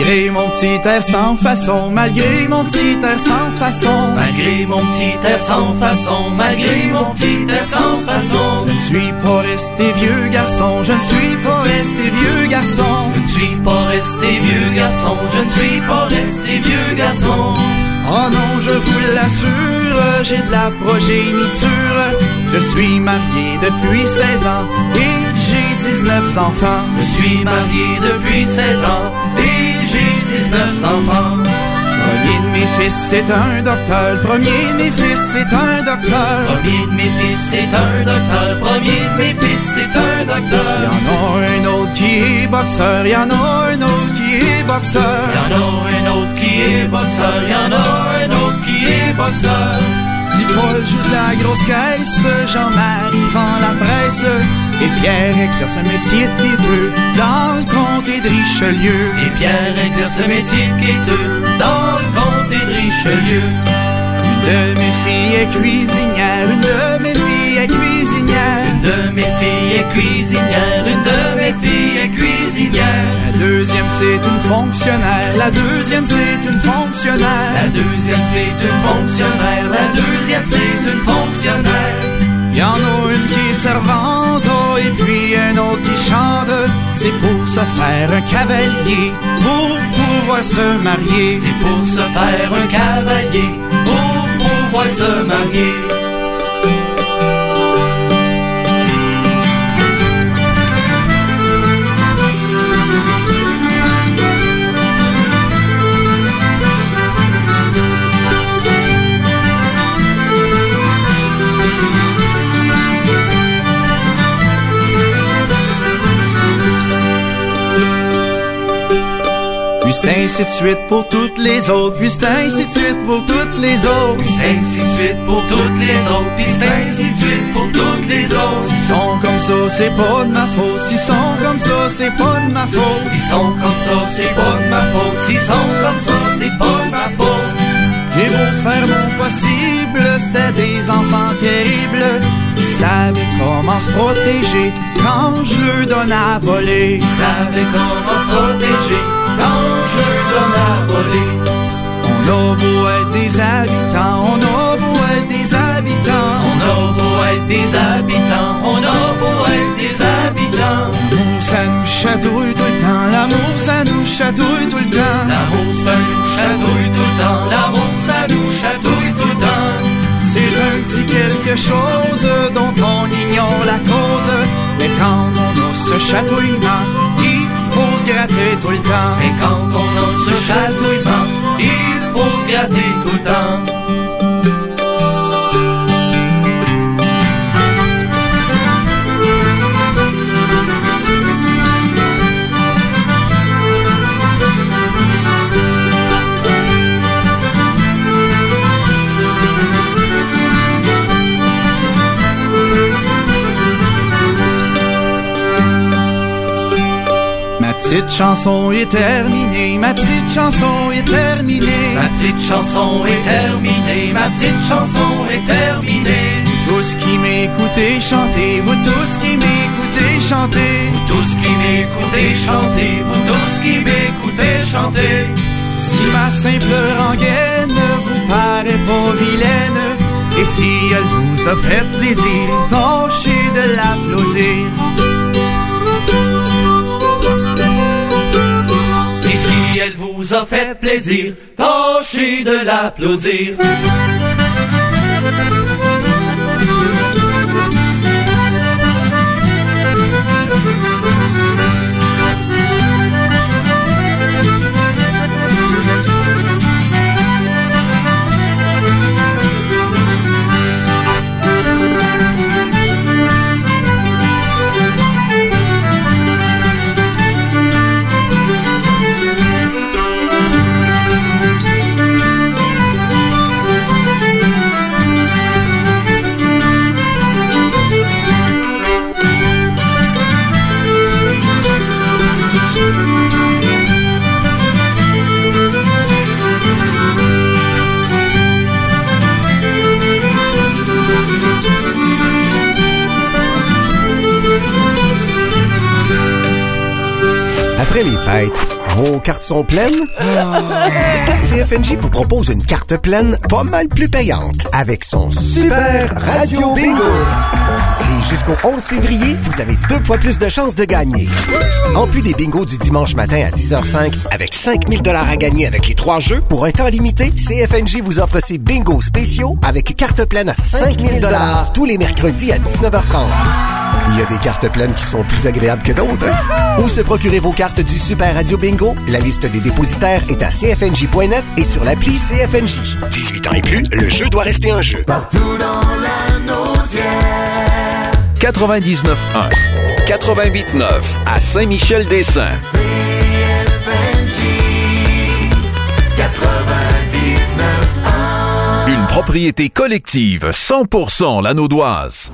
Malgré mon petit air sans façon, malgré mon petit air sans façon, malgré mon petit air sans façon, malgré mon petit air sans façon, je ne suis pas resté vieux garçon, je ne suis pas resté vieux garçon, je ne suis pas resté vieux garçon, je ne suis pas resté vieux garçon. Oh non, je vous l'assure, j'ai de la progéniture. Je suis marié depuis 16 ans et j'ai 19 enfants. Je suis marié depuis 16 ans et j'ai 19 enfants. Premier de mes fils c'est un docteur, le premier de mes fils c'est un docteur. Premier de mes fils c'est un docteur, premier de mes fils c'est un docteur. Y'en a un autre qui est boxeur, y'en a un autre qui est boxeur. Y'en a un autre qui est boxeur, y'en a un autre qui est boxeur. Si Paul joue de la grosse caisse, Jean-Marie vend la presse, et Pierre exerce un métier de quêteux dans le comté de Richelieu. Et Pierre exerce le métier de quêteux dans le comté de Richelieu. Une de mes filles est cuisinière, une de mes filles est cuisinière. Une de mes filles est cuisinière, une de mes filles est cuisinière. La deuxième c'est une fonctionnaire, la deuxième c'est une fonctionnaire. La deuxième c'est une fonctionnaire, la deuxième c'est une fonctionnaire. Y'en a une qui est servante, oh, et puis un autre qui chante. C'est pour se faire un cavalier, pour pouvoir se marier. C'est pour se faire un cavalier, pour pouvoir se marier. Puis c'est ainsi de suite pour toutes les autres, puis c'est ainsi de suite pour toutes les autres. Puis c'est ainsi de suite pour toutes les autres, puis c'est ainsi de suite pour toutes les autres. S'ils sont comme ça, c'est pas de ma faute. S'ils sont comme ça, c'est pas de ma faute. S'ils sont comme ça, c'est pas de ma faute. S'ils sont comme ça, c'est pas de ma faute. J'ai beau faire mon possible, c'était des enfants terribles qui savaient comment se protéger quand je leur donne à voler. Ils savaient comment se protéger quand je leur donne à voler. On a beau être des habitants, on a beau être des habitants. On a beau être des habitants, on a beau être des habitants. L'amour ça nous chatouille tout le temps, l'amour ça nous chatouille tout le temps. L'amour ça nous chatouille tout le temps, l'amour ça nous chatouille tout le temps. C'est un petit quelque chose dont on ignore la cause. Mais quand on a ce chatouillement, il faut se gratter tout le temps. Mais quand on a ce chatouillement, il faut se gratter tout le temps. Ma petite chanson est terminée, ma petite chanson est terminée. Ma petite chanson est terminée, ma petite chanson est terminée. Vous tous qui m'écoutez chanter, vous tous qui m'écoutez chanter. Vous tous qui m'écoutez chanter, vous tous qui m'écoutez chanter. Si ma simple rengaine vous paraît pas vilaine, et si elle vous a fait plaisir, tâchez de l'applaudir. Et si elle vous a fait plaisir, tâchez de l'applaudir. Après les fêtes, Vos cartes sont pleines? CFNJ vous propose une carte pleine pas mal plus payante avec son Super Radio Bingo. Et jusqu'au 11 février, vous avez 2 fois plus de chances de gagner. En plus des bingos du dimanche matin à 10h05, avec 5 000 $ à gagner avec les 3 jeux, pour un temps limité, CFNJ vous offre ses bingos spéciaux avec carte pleine à 5 000 $ tous les mercredis à 19h30. Il y a des cartes pleines qui sont plus agréables que d'autres. Hein? Où se procurer vos cartes du Super Radio Bingo? La liste des dépositaires est à cfnj.net et sur l'appli CFNJ. 18 ans et plus, le jeu doit rester un jeu. Partout dans la Naudière. 99.1, 88.9 à Saint-Michel-des-Saints. CFNJ 99.1. Une propriété collective 100% Lanaudoise.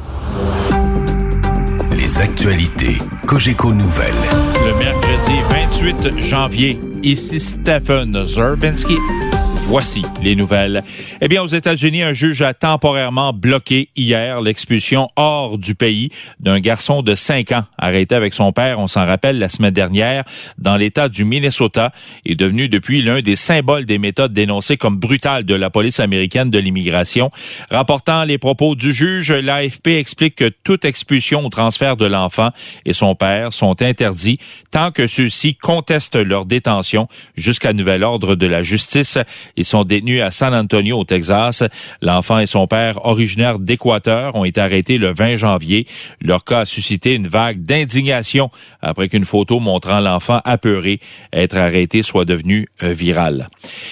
Les actualités Cogeco Nouvelles. Le mercredi 28 janvier, ici Stephen Zerbinski. Voici les nouvelles. Eh bien, aux États-Unis, un juge a temporairement bloqué hier l'expulsion hors du pays d'un garçon de 5 ans arrêté avec son père, on s'en rappelle, la semaine dernière, dans l'État du Minnesota, est devenu depuis l'un des symboles des méthodes dénoncées comme brutales de la police américaine de l'immigration. Rapportant les propos du juge, l'AFP explique que toute expulsion ou transfert de l'enfant et son père sont interdits tant que ceux-ci contestent leur détention jusqu'à nouvel ordre de la justice. Ils sont détenus à San Antonio, au Texas. L'enfant et son père, originaires d'Équateur, ont été arrêtés le 20 janvier. Leur cas a suscité une vague d'indignation après qu'une photo montrant l'enfant apeuré être arrêté soit devenue virale.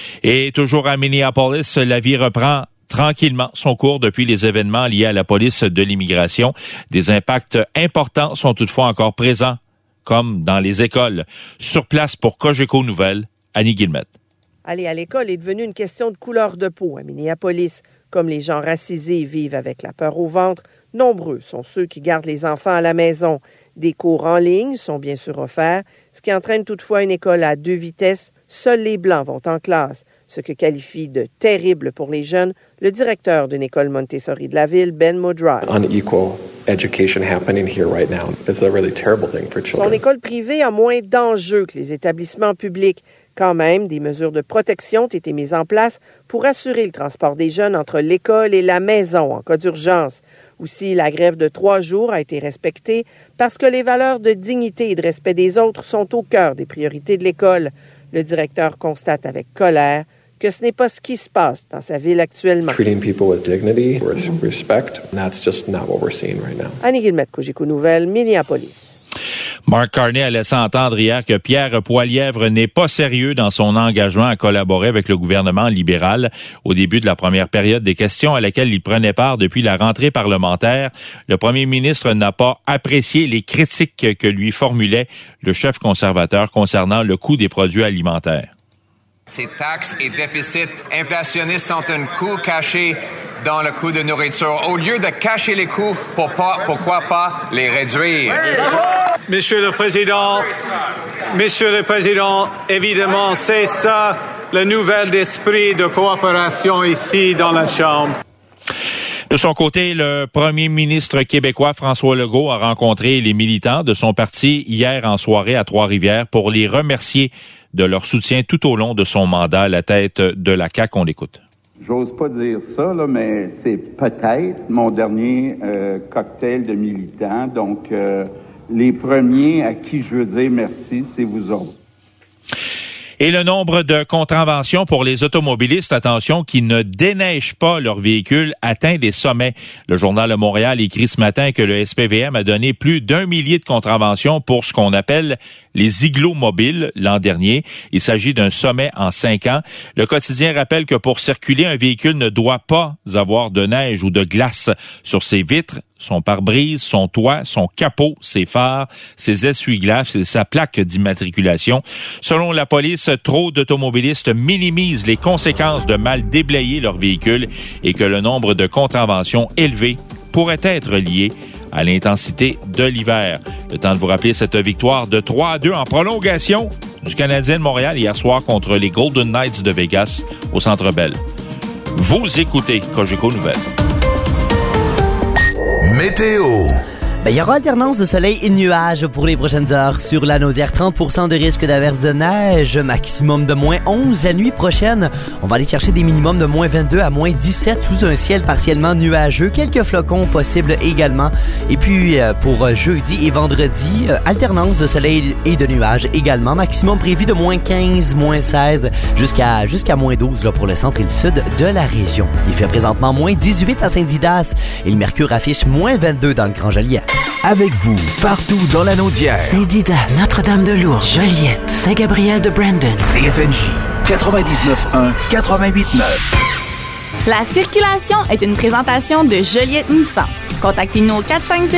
Et toujours à Minneapolis, la vie reprend tranquillement son cours depuis les événements liés à la police de l'immigration. Des impacts importants sont toutefois encore présents, comme dans les écoles. Sur place pour Cogeco Nouvelles, Annie Guillemette. Aller à l'école est devenu une question de couleur de peau à Minneapolis. Comme les gens racisés vivent avec la peur au ventre, nombreux sont ceux qui gardent les enfants à la maison. Des cours en ligne sont bien sûr offerts, ce qui entraîne toutefois une école à 2 vitesses. Seuls les Blancs vont en classe, ce que qualifie de terrible pour les jeunes le directeur d'une école Montessori de la ville, Ben Modry. Unequal education happening here right now. It's a really terrible thing for children. Son école privée a moins d'enjeux que les établissements publics. Quand même, des mesures de protection ont été mises en place pour assurer le transport des jeunes entre l'école et la maison en cas d'urgence. Aussi, la grève de 3 jours a été respectée parce que les valeurs de dignité et de respect des autres sont au cœur des priorités de l'école. Le directeur constate avec colère que ce n'est pas ce qui se passe dans sa ville actuellement. Treating people with dignity, with respect, that's just not what we're seeing right now. Annie Guillemette, Cogeco Nouvelles, Minneapolis. Mark Carney a laissé entendre hier que Pierre Poilievre n'est pas sérieux dans son engagement à collaborer avec le gouvernement libéral. Au début de la première période des questions à laquelle il prenait part depuis la rentrée parlementaire, le premier ministre n'a pas apprécié les critiques que lui formulait le chef conservateur concernant le coût des produits alimentaires. Ces taxes et déficits inflationnistes sont un coût caché dans le coût de nourriture. Au lieu de cacher les coûts, pourquoi pas les réduire? Monsieur le Président, évidemment, c'est ça, le nouvel esprit de coopération ici dans la Chambre. De son côté, le premier ministre québécois François Legault a rencontré les militants de son parti hier en soirée à Trois-Rivières pour les remercier de leur soutien tout au long de son mandat à la tête de la CAQ. On l'écoute. J'ose pas dire ça, là, mais c'est peut-être mon dernier cocktail de militants. Donc, les premiers à qui je veux dire merci, c'est vous autres. Et le nombre de contraventions pour les automobilistes, attention, qui ne déneigent pas leur véhicule, atteint des sommets. Le Journal de Montréal écrit ce matin que le SPVM a donné plus d'1 millier de contraventions pour ce qu'on appelle les igloos mobiles l'an dernier. Il s'agit d'un sommet en 5 ans. Le quotidien rappelle que pour circuler, un véhicule ne doit pas avoir de neige ou de glace sur ses vitres, son pare-brise, son toit, son capot, ses phares, ses essuie-glaces et sa plaque d'immatriculation. Selon la police, trop d'automobilistes minimisent les conséquences de mal déblayer leur véhicule et que le nombre de contraventions élevées pourrait être lié à l'intensité de l'hiver. Le temps de vous rappeler cette victoire de 3-2 en prolongation du Canadien de Montréal hier soir contre les Golden Knights de Vegas au Centre Bell. Vous écoutez Cogeco Nouvelles. Météo. Il y aura alternance de soleil et de nuages pour les prochaines heures. Sur la Naudière, 30% de risque d'averse de neige, maximum de moins 11. La nuit prochaine, on va aller chercher des minimums de moins 22 à moins 17 sous un ciel partiellement nuageux. Quelques flocons possibles également. Et puis, pour jeudi et vendredi, alternance de soleil et de nuages également. Maximum prévu de moins 15, moins 16, jusqu'à moins 12 là, pour le centre et le sud de la région. Il fait présentement moins 18 à Saint-Didas et le mercure affiche moins 22 dans le Grand-Joliette. Avec vous, partout dans la Naudière. Saint-Didas, Notre-Dame-de-Lourdes, Joliette, Saint-Gabriel de Brandon. CFNJ 99.1, 88.9. La circulation est une présentation de Joliette Nissan. Contactez-nous au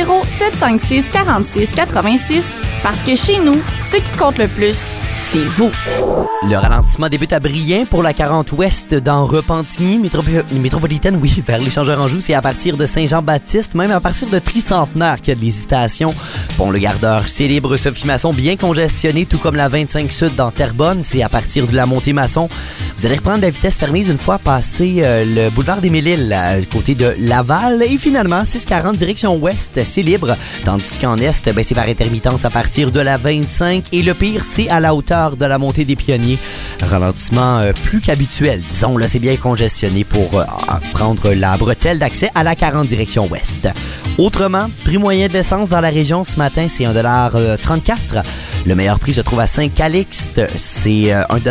450-756-4686 parce que chez nous, ce qui compte le plus, c'est vous. Le ralentissement débute à Brien pour la 40 ouest dans Repentigny, métropolitaine, oui, vers l'échangeur-Anjou. C'est à partir de Saint-Jean-Baptiste, même à partir de Tricentenaire qu'il y a de l'hésitation. Pont-le-Gardeur, c'est libre, Sophie Masson, bien congestionné, tout comme la 25 sud dans Terrebonne. C'est à partir de la Montée-Masson. Vous allez reprendre la vitesse permise une fois passé le boulevard des Mille-Îles, côté de Laval. Et finalement, 640 direction ouest, c'est libre. Tandis qu'en est, c'est par intermittence à partir de la 25. Et le pire, c'est à la hauteur de la montée des Pionniers. Ralentissement plus qu'habituel, disons. Là, c'est bien congestionné pour prendre la bretelle d'accès à la 40 direction ouest. Autrement, prix moyen de l'essence dans la région ce matin, c'est 1,34 $. Le meilleur prix se trouve à Saint-Calixte, c'est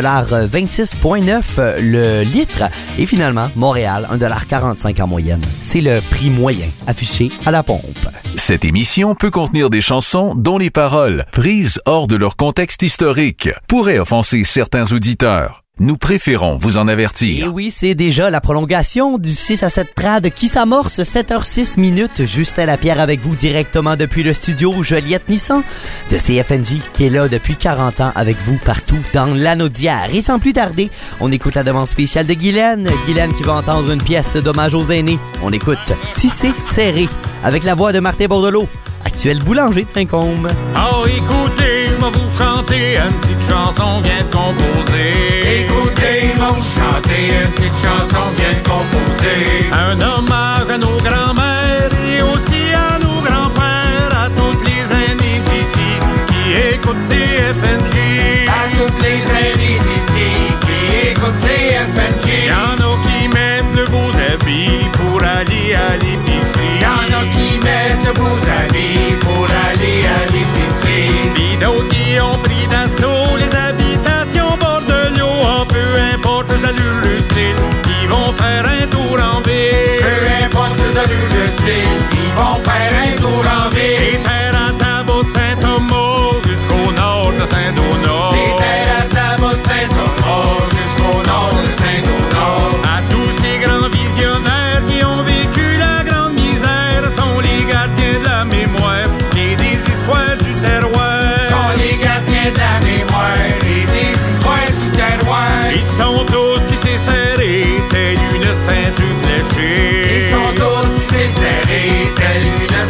1,26,9 $ le litre. Et finalement, Montréal, 1,45 $ en moyenne. C'est le prix moyen affiché à la pompe. Cette émission peut contenir des chansons dont les paroles, prises hors de leur contexte historique, pourraient offenser certains auditeurs. Nous préférons vous en avertir. Et oui, c'est déjà la prolongation du 6 à 7 trad qui s'amorce 7h06. Justin Lapierre avec vous directement depuis le studio Joliette Nissan de CFNJ qui est là depuis 40 ans avec vous partout dans la Naudière. Et sans plus tarder, on écoute la demande spéciale de Guylaine. Guylaine qui va entendre une pièce d'hommage aux aînés. On écoute Tissé serré avec la voix de Martin Bordelot, actuel boulanger de Saint-Côme. Oh, écoutez, je vais vous chanter une petite chanson bien composée. Écoutez, je vais vous chanter une petite chanson bien composée. Un hommage à nos grands-mères et aussi à nos grands-pères, à toutes les aînés d'ici qui écoutent CFNJ. À toutes les aînés d'ici qui écoutent CFNJ. Y'en a qui mettent de beaux habits pour aller à l'épicerie. Y'en a qui mettent de beaux habits pour aller à l'épicerie. Pis d'autres qui ont pris d'assaut les habitations bord de l'eau. Peu importe les allures, le style, ils vont faire un tour en ville. Peu importe les allures, le style, ils vont faire un tour en ville. Des terres à Talbot de Saint-Thomas jusqu'au nord de Saint-Donat. Des terres à Talbot de Saint-Thomas jusqu'au nord de Saint-Donat. À tous ces grands visionnaires qui ont vécu la grande misère, sont les gardiens de la mémoire et des histoires du terroir. Sont les gardiens de la mémoire et des histoires du terroir. Ils sont tous tissés serrés, telle une ceinture fléchée. Ils sont tous tissés serrés, telle une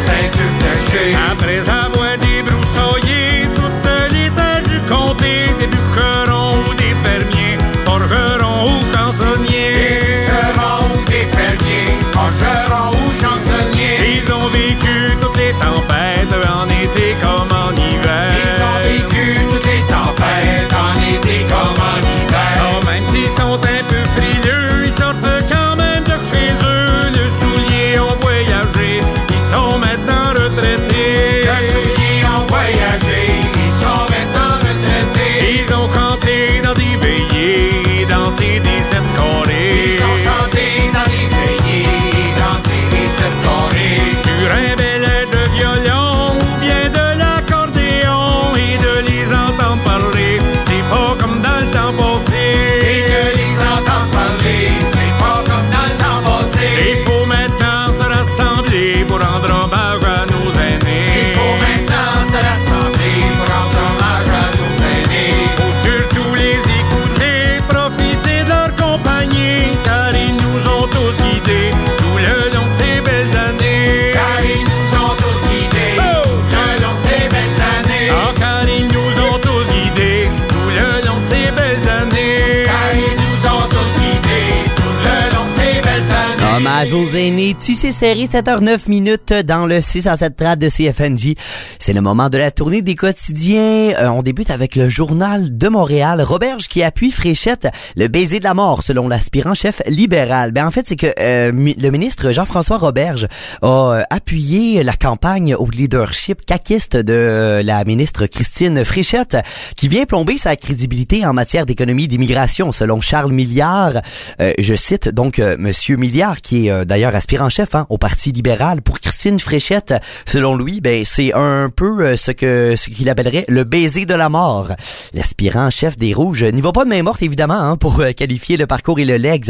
Hommage aux aînés, tissé serré, 7h09 dans le 6 à 7 trad de CFNJ. C'est le moment de la tournée des quotidiens. On débute avec le Journal de Montréal. Roberge qui appuie Fréchette, le baiser de la mort, selon l'aspirant-chef libéral. En fait, c'est que le ministre Jean-François Roberge a appuyé la campagne au leadership caquiste de la ministre Christine Fréchette, qui vient plomber sa crédibilité en matière d'économie et d'immigration, selon Charles Milliard. Je cite donc Monsieur Milliard, qui est d'ailleurs aspirant-chef au Parti libéral. Pour Christine Fréchette, selon lui, c'est un peu ce qu'il appellerait le baiser de la mort. L'aspirant-chef des Rouges n'y va pas de main morte, évidemment, pour qualifier le parcours et le legs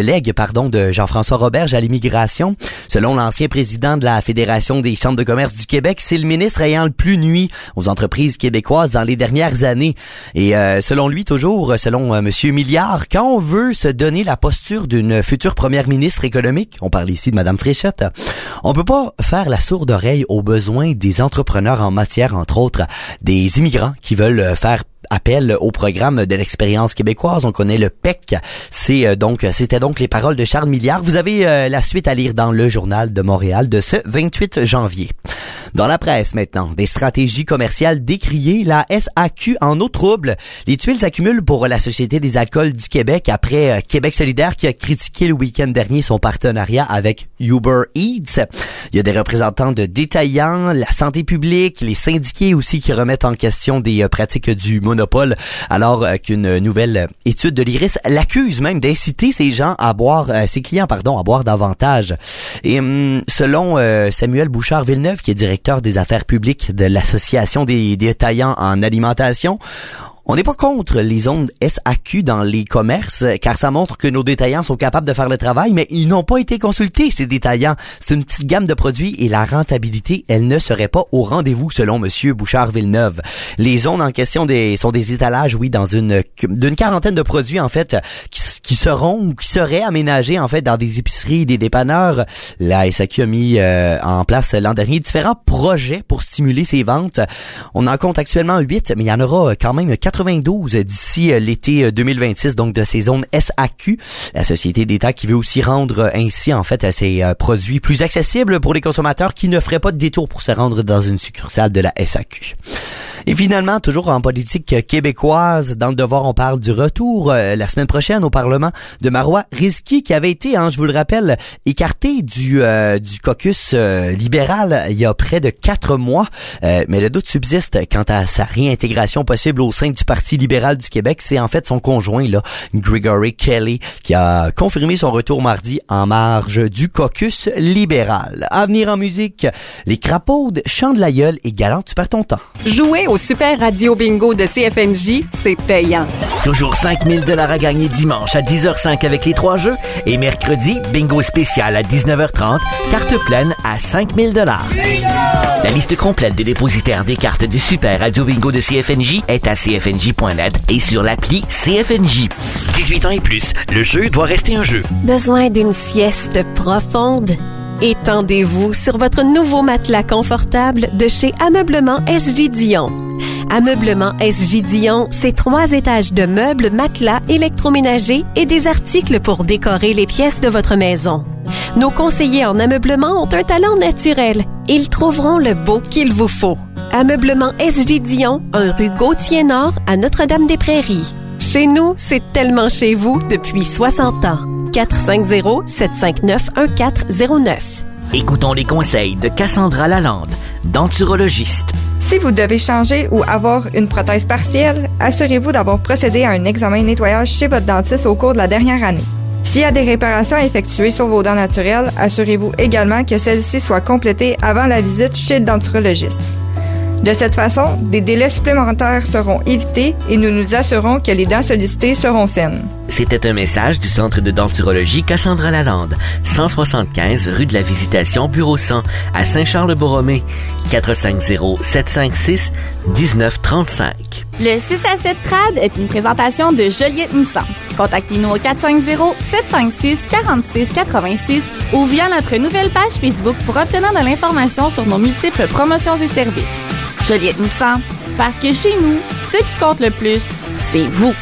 de Jean-François Roberge à l'immigration. Selon l'ancien président de la Fédération des chambres de commerce du Québec, c'est le ministre ayant le plus nui aux entreprises québécoises dans les dernières années. Et selon lui, toujours, selon Monsieur Milliard, quand on veut se donner la posture d'une future première ministre économique, on parle ici de Madame Fréchette, on peut pas faire la sourde oreille aux besoins des entrepreneurs en matière, entre autres, des immigrants qui veulent faire appel au programme de l'expérience québécoise. On connaît le PEC. C'était donc les paroles de Charles Milliard. Vous avez la suite à lire dans le Journal de Montréal de ce 28 janvier. Dans la presse maintenant, des stratégies commerciales décriées, la SAQ en eau trouble. Les tuiles s'accumulent pour la Société des alcools du Québec après Québec solidaire qui a critiqué le week-end dernier son partenariat avec Uber Eats. Il y a des représentants de détaillants, la santé publique, les syndiqués aussi qui remettent en question des pratiques du monopole, alors qu'une nouvelle étude de l'IRIS l'accuse même d'inciter ses clients à boire davantage. Et selon Samuel Bouchard-Villeneuve, qui est directeur des affaires publiques de l'Association des détaillants en alimentation, on n'est pas contre les zones SAQ dans les commerces, car ça montre que nos détaillants sont capables de faire le travail, mais ils n'ont pas été consultés, ces détaillants. C'est une petite gamme de produits et la rentabilité, elle ne serait pas au rendez-vous, selon Monsieur Bouchard-Villeneuve. Les zones en question sont des étalages, oui, d'une quarantaine de produits, en fait, qui seraient aménagés, en fait, dans des épiceries, des dépanneurs. La SAQ a mis en place l'an dernier différents projets pour stimuler ses ventes. On en compte actuellement 8, mais il y en aura quand même 92 d'ici l'été 2026, donc de ces zones SAQ. La Société d'État qui veut aussi rendre ainsi, en fait, ses produits plus accessibles pour les consommateurs qui ne feraient pas de détour pour se rendre dans une succursale de la SAQ. Et finalement, toujours en politique québécoise, dans le Devoir, on parle du retour la semaine prochaine au Parlement de Marois Risky, qui avait été, je vous le rappelle, écarté du caucus libéral il y a près de 4 mois. Mais le doute subsiste quant à sa réintégration possible au sein du Parti libéral du Québec. C'est en fait son conjoint, Gregory Kelly, qui a confirmé son retour mardi en marge du caucus libéral. À venir en musique, les Crapaudes, Chant de la gueule et Galant, tu perds ton temps. Jouer au Super Radio Bingo de CFNJ, c'est payant. Toujours 5 000 $ à gagner dimanche à 10h05 avec les 3 jeux et mercredi, bingo spécial à 19h30, carte pleine à 5 000 $. La liste complète des dépositaires des cartes du Super Radio Bingo de CFNJ est à cfnj.net et sur l'appli CFNJ. 18 ans et plus, le jeu doit rester un jeu. Besoin d'une sieste profonde? Étendez-vous sur votre nouveau matelas confortable de chez Ameublement SJ Dion. Ameublement SJ Dion, c'est 3 étages de meubles, matelas, électroménagers et des articles pour décorer les pièces de votre maison. Nos conseillers en ameublement ont un talent naturel. Ils trouveront le beau qu'il vous faut. Ameublement SJ Dion, 1 rue Gauthier-Nord à Notre-Dame-des-Prairies. Chez nous, c'est tellement chez vous depuis 60 ans. 450-759-1409. Écoutons les conseils de Cassandra Lalande, denturologiste. Si vous devez changer ou avoir une prothèse partielle, assurez-vous d'avoir procédé à un examen de nettoyage chez votre dentiste au cours de la dernière année. S'il y a des réparations à effectuer sur vos dents naturelles, assurez-vous également que celles-ci soient complétées avant la visite chez le denturologiste. De cette façon, des délais supplémentaires seront évités et nous nous assurons que les dents sollicitées seront saines. C'était un message du Centre de denturologie Cassandra Lalande, 175 rue de la Visitation, bureau 100, à Saint-Charles-Borromée, 450-756-1935. Le 6 à 7 Trad est une présentation de Joliette Nissan. Contactez-nous au 450-756-4686 ou via notre nouvelle page Facebook pour obtenir de l'information sur nos multiples promotions et services. Joliette Nissan, parce que chez nous, ce qui compte le plus, c'est vous.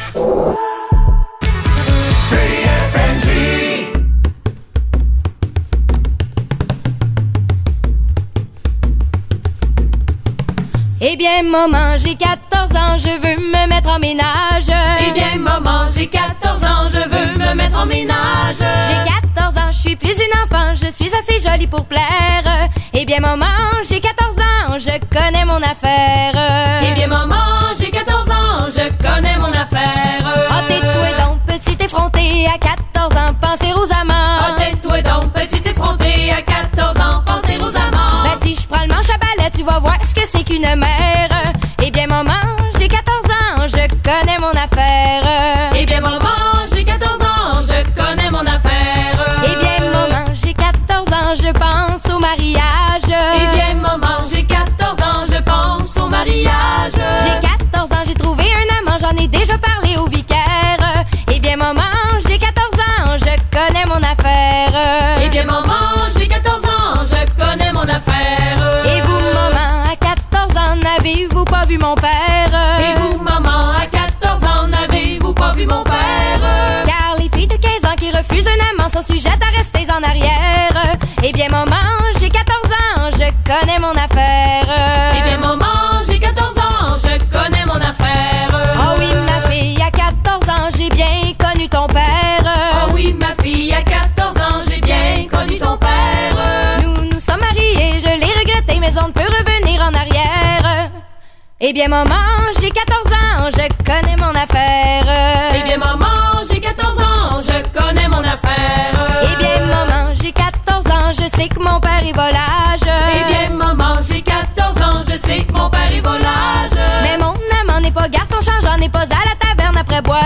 bien, maman, j'ai 14 ans, je veux me mettre en ménage. Eh bien, maman, j'ai 14 ans, je veux me mettre en ménage. J'ai 14 ans, je suis plus une enfant, je suis assez jolie pour plaire. Eh bien, maman, j'ai 14 ans, je connais mon affaire. Eh bien, maman, j'ai 14 ans, je connais mon affaire. Oh, tais-toi donc, petit effronté, à 14 ans, pensez aux amants. Oh, tais-toi donc, petit effronté, à 14 ans, pensez aux amants. Ben, si je prends le manche à balai, tu vas voir ce que c'est qu'une mère. Eh bien, maman, j'ai 14 ans, je connais mon affaire. Eh bien, maman, j'ai 14 ans, je connais mon affaire. Eh bien, maman, j'ai 14 ans, je pense au mariage. Eh bien, maman, j'ai 14 ans, je pense au mariage. J'ai 14 ans, j'ai trouvé un amant, j'en ai déjà parlé au vicaire. Eh bien, maman, j'ai 14 ans, je connais mon affaire. Eh bien, maman, j'ai 14 ans, je connais mon affaire. Et vous, maman, à 14 ans, n'avez-vous pas vu mon père? Et vous, maman, à 14 ans, n'avez-vous pas vu mon père? Car les filles de 15 ans qui refusent un amant sont sujettes à rester en arrière. Eh bien, maman, j'ai 14 ans, je connais mon affaire. Eh bien, maman, j'ai 14 ans, je connais mon affaire. Oh oui, ma fille, à 14 ans, j'ai bien connu ton père. Oh oui, ma fille, à 14 ans, j'ai bien connu ton père. Nous sommes mariés, je l'ai regretté, mais on ne peut revenir en arrière. Eh bien, maman, j'ai 14 ans, je connais mon affaire. Eh bien, maman, j'ai 14 ans, je connais mon affaire. Eh bien, maman, j'ai 14 ans, je sais que mon père est volage. Eh bien, maman, j'ai 14 ans, je sais que mon père est volage. Mais mon amant n'est pas garçon changeant, n'est pas à la taverne après boire.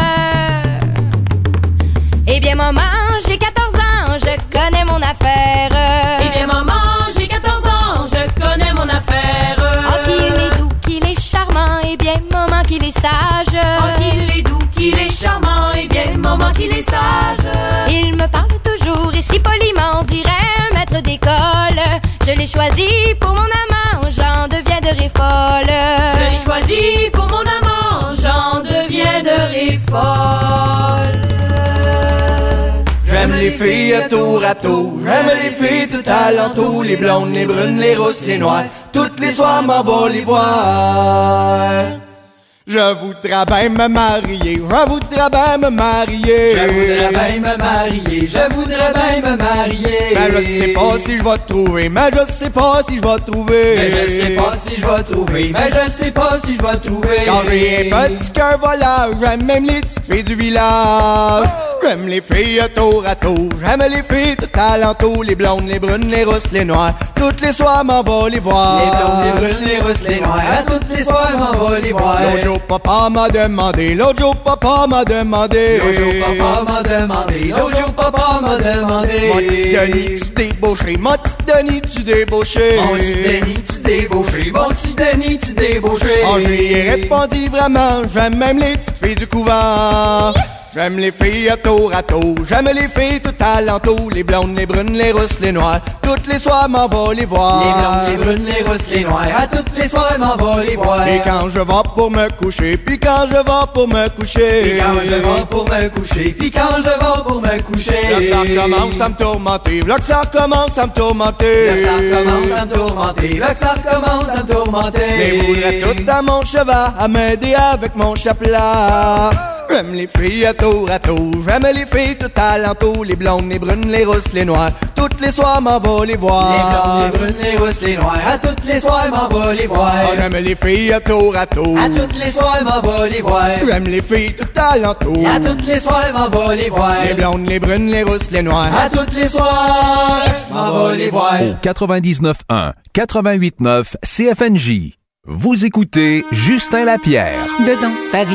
Eh bien, maman, j'ai 14 ans, je connais mon affaire. Eh bien, maman, j'ai 14 ans, je connais mon affaire. Oh, qu'il est doux, qu'il est charmant, eh bien, maman, qu'il est sage. Oh, qu'il est doux, qu'il est charmant, eh bien, maman, qu'il est sage. Il me parle toujours, et si poliment, on dirait un maître d'école. Je l'ai choisi pour mon amant, j'en deviendrai folle. Je l'ai choisi pour mon amant, j'en deviendrai folle. J'aime les filles à tour, j'aime les filles tout alentour, les blondes, les brunes, les rousses, les noires, toutes les soirs m'en va les voir. Je voudrais bien me marier, je voudrais bien me marier. Je voudrais bien me marier, je voudrais bien me marier. Mais je sais pas si je vais trouver, mais je sais pas si je vais trouver. Mais je sais pas si je vais trouver, mais je sais pas si je vais trouver. Quand j'ai un petit cœur volage, j'aime même les petites filles du village. J'aime les filles à tour, j'aime les filles tout alentour, les blondes, les brunes, les rousses, les noires, toutes les soirs m'en va les voir. Les blondes, les brunes, les rousses, les noires, toutes les soirs m'en va les voir. L'autre jour papa m'a demandé, l'autre jour papa m'a demandé, l'autre jour papa m'a demandé, l'autre jour papa m'a demandé. Mon petit Denis, tu débauché, mon petit Denis, tu débauché. Mon petit Denis, tu débauché, mon petit Denis, tu débauché. Oh, je lui ai répondu vraiment, j'aime même les petites filles du couvent. J'aime les filles à tour, j'aime les filles tout alentour, les blondes, les brunes, les rousses, les noires, toutes les soirs m'en va les voir. Les blondes, les brunes, les rousses, les noires, à toutes les soirs m'en va les voir. Et quand je vais pour me coucher, puis quand je vais pour me coucher, puis quand je vais pour me coucher, puis quand je vais pour me coucher, là que ça recommence à me tourmenter, là que ça recommence à me tourmenter, là que ça recommence à me tourmenter, là que ça recommence à me tourmenter. Les voudrais tout à mon cheval, à m'aider avec mon chapelas. J'aime les filles à tour, j'aime les filles tout alentour, les blondes, les brunes, les rousses, les noires, toutes les soirs m'en va les voir. Les blondes, les brunes, les rousses, les noires, à toutes les soirs m'en va les voir. Oh, j'aime les filles à tour, à toutes les soirs m'en va les voir. J'aime les filles tout alentour, à toutes les soirs m'en va les voir. Les blondes, les brunes, les rousses, les noires, à toutes les soirs m'en va les voir. Au 99.1, 88.9 CFNJ. Vous écoutez Justin Lapierre. Dedans Paris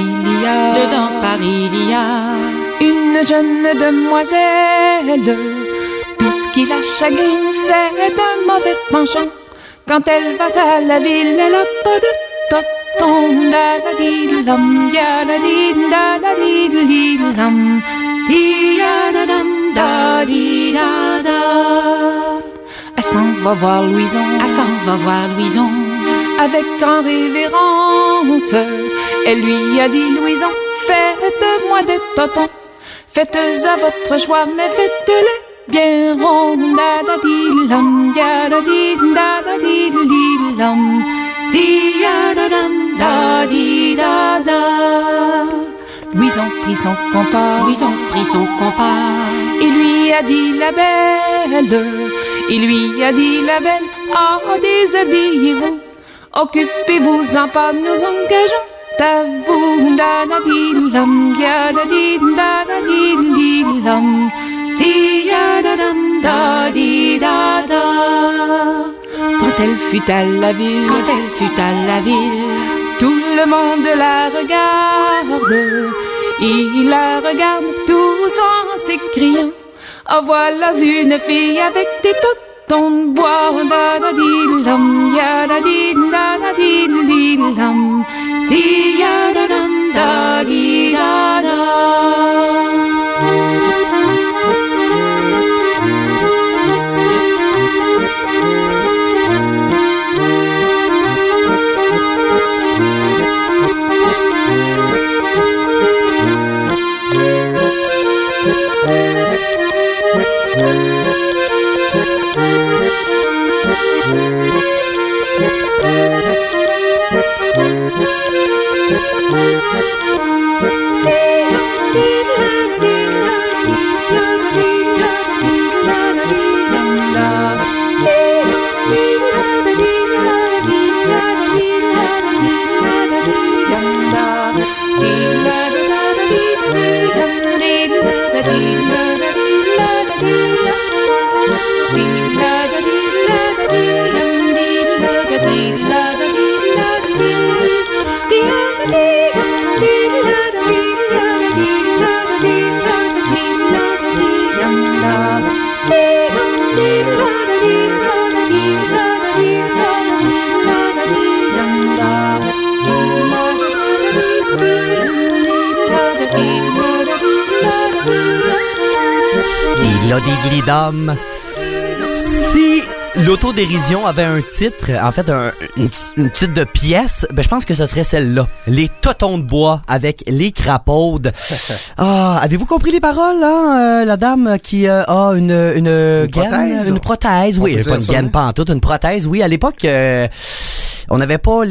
il y a une jeune demoiselle. Tout ce qui la chagrine, c'est un mauvais penchant. Quand elle va à la ville, elle a pas de toton. Da la di lam, ya la di da la di lam, di da dam da di da da. Elle s'en va voir Louison, avec grande révérence. Elle lui a dit, Louison, faites-moi des totons. Faites à votre choix, mais faites-les bien ronds. Da da di lam, ya da di lam, Di-ya-da-dam, da-di-da-da. Louison prit son compas, et lui a dit la belle, ah, déshabillez-vous, occupez-vous-en pas, nous engageons à vous, da-da-di-lam, ya-da-di-da-da-di-li-lam, di-ya-da-dam, da-di-da-da. Quand elle fut à la ville, tout le monde la regarde. Il la regarde tous en s'écriant, oh voilà une fille avec des totons de bois. Da-da-di-lam, ya-da-di-da-da-di-li-lam, di-ya-da-dam, da-di-da-da. Dom. Si l'autodérision avait un titre, en fait une titre de pièce, ben je pense que ce serait celle-là. Les totons de bois avec les crapaudes. Ah, avez-vous compris les paroles, hein? La dame qui a une gaine, une prothèse, oui, pas une gaine pantoute, une prothèse, oui. À l'époque, on n'avait pas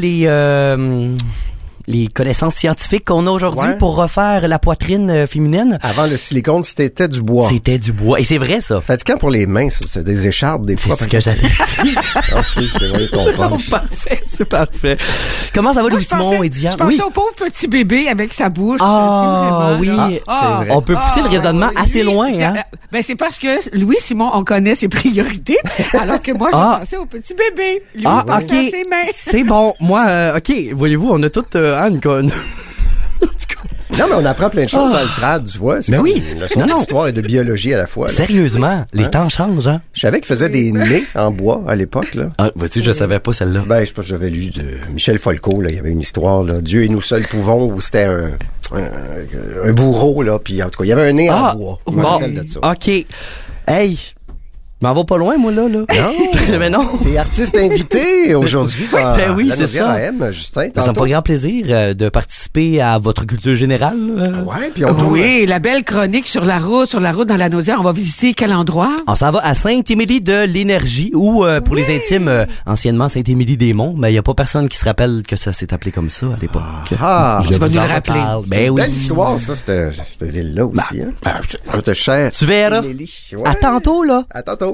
les connaissances scientifiques qu'on a aujourd'hui pour refaire la poitrine féminine. Avant le silicone, c'était du bois. C'était du bois. Et c'est vrai, ça. Fatigant pour les mains, ça. C'est des écharpes, des fois. C'est ce que j'avais dit. Parfait, c'est parfait. Comment ça va, Louis-Simon et Diane? Je pensais au pauvre petit bébé avec sa bouche. Ah, oui. On peut pousser le raisonnement assez loin, hein? Ben, c'est parce que Louis-Simon, on connaît ses priorités, alors que moi, je pensais au petit bébé. Lui, OK. Ses mains. C'est bon. Moi, OK. Voyez-vous, on a toutes une conne. Non, mais on apprend plein de choses dans le trad, tu vois. C'est oui. Une leçon d'histoire et de biologie à la fois. Là. Sérieusement, les temps changent, hein? Je savais qu'ils faisaient des nez en bois à l'époque, là. Ah, vois-tu, je savais pas celle-là. Ben, je sais pas, j'avais lu de Michel Folco, là. Il y avait une histoire, là. Dieu et nous seuls pouvons, où c'était un bourreau, là. Puis, en tout cas, il y avait un nez en bois. Je me rappelle de ça. OK. Hey! M'en va pas loin, moi, là. Non. Mais non. T'es artiste invité aujourd'hui dans ben oui, la c'est ça. AM, Justin. Ça me fait grand plaisir de participer à votre culture générale. Ouais, puis on tourne. Oui, la belle chronique sur la route dans la Naudière. On va visiter quel endroit? On s'en va à Saint-Émilie de l'Énergie ou pour les intimes, anciennement Saint-Émilie-des-Monts. Mais il y a pas personne qui se rappelle que ça s'est appelé comme ça à l'époque. Tu vas nous le rappeler. Ben oui. Belle histoire, ça, cette ville-là aussi. Hein? Votre chère tu verras. Émilie. À tantôt, là. À tantôt.